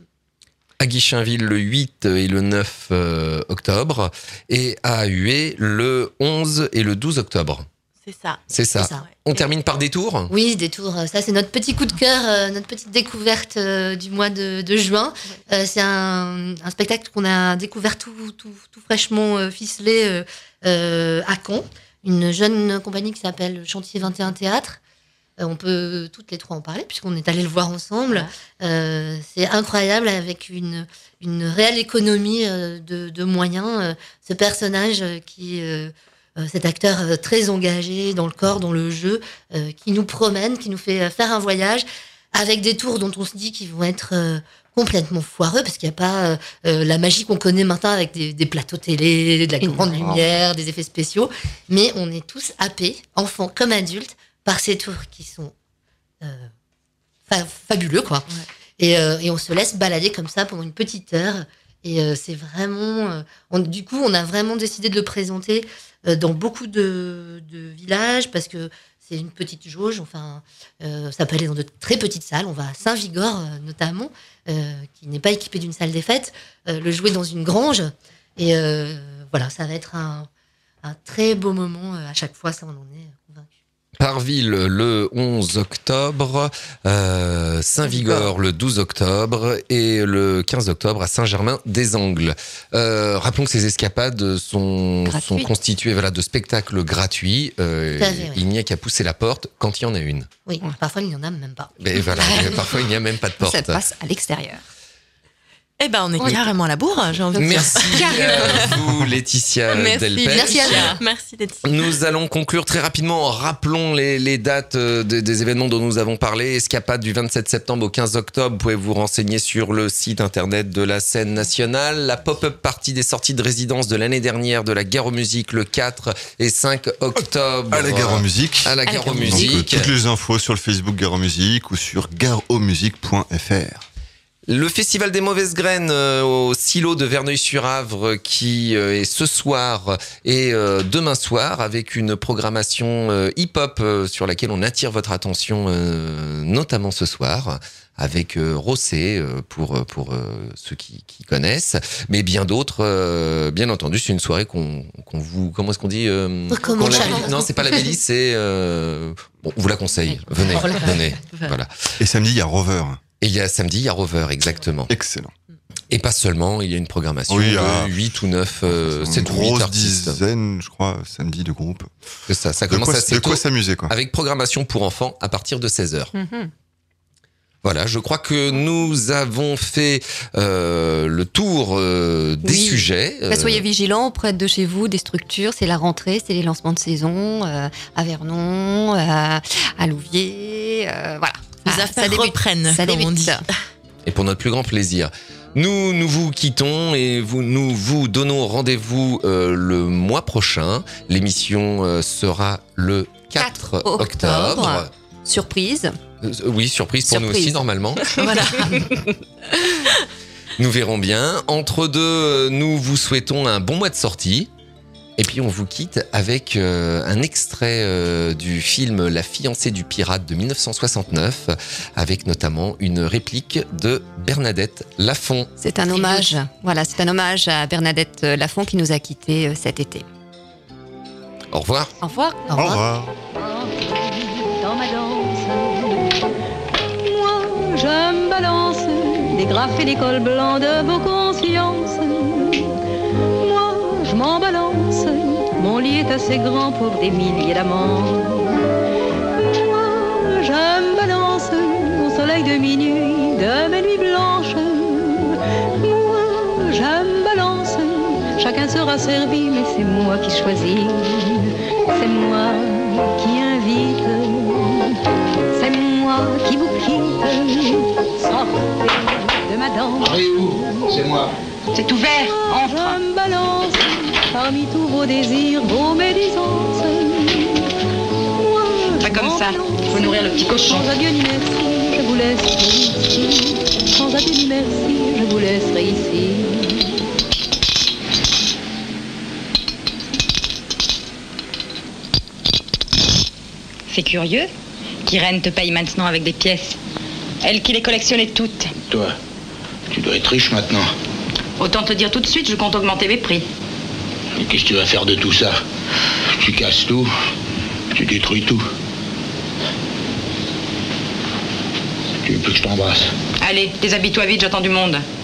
À Guichainville le huit et le neuf euh, octobre et à Hué le onze et le douze octobre. C'est ça. C'est ça. C'est ça. On termine par des tours. Oui, des tours. Ça, c'est notre petit coup de cœur, euh, notre petite découverte euh, du mois de, de juin. Euh, c'est un, un spectacle qu'on a découvert tout, tout, tout fraîchement euh, ficelé euh, euh, à Caen. Une jeune compagnie qui s'appelle Chantier vingt et un Théâtre. Euh, on peut toutes les trois en parler puisqu'on est allés le voir ensemble. Euh, c'est incroyable avec une, une réelle économie euh, de, de moyens. Euh, ce personnage euh, qui... Euh, Euh, cet acteur euh, très engagé dans le corps, dans le jeu, euh, qui nous promène, qui nous fait euh, faire un voyage avec des tours dont on se dit qu'ils vont être euh, complètement foireux parce qu'il n'y a pas euh, euh, la magie qu'on connaît maintenant avec des, des plateaux télé, de la grande lumière, des effets spéciaux. Mais on est tous happés, enfants comme adultes, par ces tours qui sont euh, fa- fabuleux, quoi. Ouais. Et, euh, et on se laisse balader comme ça pendant une petite heure. Et euh, c'est vraiment... Euh, on, du coup, on a vraiment décidé de le présenter euh, dans beaucoup de, de villages parce que c'est une petite jauge. Enfin, euh, ça peut aller dans de très petites salles. On va à Saint-Vigor, euh, notamment, euh, qui n'est pas équipé d'une salle des fêtes, euh, le jouer dans une grange. Et euh, voilà, ça va être un, un très beau moment euh, à chaque fois, ça on en est convaincu. Parville le onze octobre, euh, Saint-Vigor le douze octobre et le quinze octobre à Saint-Germain-des-Angles. Euh, rappelons que ces escapades sont, sont constituées voilà, de spectacles gratuits. Euh, Tout à fait, oui. Il n'y a qu'à pousser la porte quand il y en a une. Oui, parfois il n'y en a même pas. Mais voilà, parfois il n'y a même pas de porte. Ça passe à l'extérieur. Eh ben, on est oui. carrément à la bourre, j'ai envie de dire. Merci à vous, Laetitia Merci, Delpech. merci à vous. Merci, Laetitia. Nous allons conclure très rapidement. Rappelons les, les dates de, des événements dont nous avons parlé. Escapade du vingt-sept septembre au quinze octobre. Vous pouvez vous renseigner sur le site internet de la scène nationale. La pop-up party des sorties de résidence de l'année dernière de la Gare aux Musiques le quatre et cinq octobre. À la Gare aux Musiques. À la Gare aux Musiques. Donc, euh, toutes les infos sur le Facebook Gare aux Musiques ou sur gare aux musiques point f r. Le Festival des Mauvaises Graines euh, au Silo de Verneuil-sur-Avre qui euh, est ce soir et euh, demain soir avec une programmation euh, hip-hop euh, sur laquelle on attire votre attention euh, notamment ce soir avec euh, Rossé euh, pour, pour euh, ceux qui, qui connaissent, mais bien d'autres, euh, bien entendu, c'est une soirée qu'on, qu'on vous... Comment est-ce qu'on dit euh, qu'on la, Non, c'est pas la Bélis, c'est... Euh, bon, on vous la conseille, venez, venez. Voilà. Et samedi, il y a Rover. Et il y a samedi, il y a Rover, exactement. Excellent. Et pas seulement, il y a une programmation oui, de ah, huit ou neuf, euh, sept ou huit artistes. Grosse dizaine, je crois, samedi de groupe. C'est ça, ça de commence quoi, assez de quoi tôt, s'amuser, quoi. avec programmation pour enfants à partir de seize heures. Mm-hmm. Voilà, je crois que nous avons fait euh, le tour euh, des oui. sujets. Bah, soyez vigilants auprès de chez vous, des structures, c'est la rentrée, c'est les lancements de saison, euh, à Vernon, euh, à Louviers, euh, voilà. Les ah, affaires ça débute, reprennent, ça comme débute. on dit. Et pour notre plus grand plaisir, nous nous vous quittons et vous, nous vous donnons rendez-vous euh, le mois prochain. L'émission euh, sera le quatre octobre. Surprise. Euh, oui, surprise pour surprise. nous aussi normalement. Voilà. Nous verrons bien. Entre deux, nous vous souhaitons un bon mois de sortie. Et puis on vous quitte avec euh, un extrait euh, du film La fiancée du pirate de dix-neuf cent soixante-neuf, avec notamment une réplique de Bernadette Lafont. C'est un hommage. Voilà, c'est un hommage à Bernadette Lafont qui nous a quittés euh, cet été. Au revoir. Au revoir. Au revoir. Dans ma danse, moi je me balance les graphes et les cols blancs de vos consciences. Moi, je m'en balance, mon lit est assez grand pour des milliers d'amants. Moi, je me balance au soleil de minuit, de mes nuits blanches. Moi, je me balance, chacun sera servi, mais c'est moi qui choisis, c'est moi qui invite, c'est moi qui vous quitte. Sortez de ma danse. Allez où? C'est moi. C'est ouvert, entre. Je me balance parmi tous vos désirs, vos médisances. Moi, pas comme ça, faut nourrir le petit cochon. Sans adieu ni merci, je vous laisserai ici. Sans adieu ni merci, je vous laisserai ici. C'est curieux qu'Irène te paye maintenant avec des pièces. Elle qui les collectionnait toutes. Toi, tu dois être riche maintenant. Autant te dire tout de suite, je compte augmenter mes prix. Et qu'est-ce que tu vas faire de tout ça? Tu casses tout, tu détruis tout. Tu veux plus que je t'embrasse? Allez, déshabille-toi vite, j'attends du monde.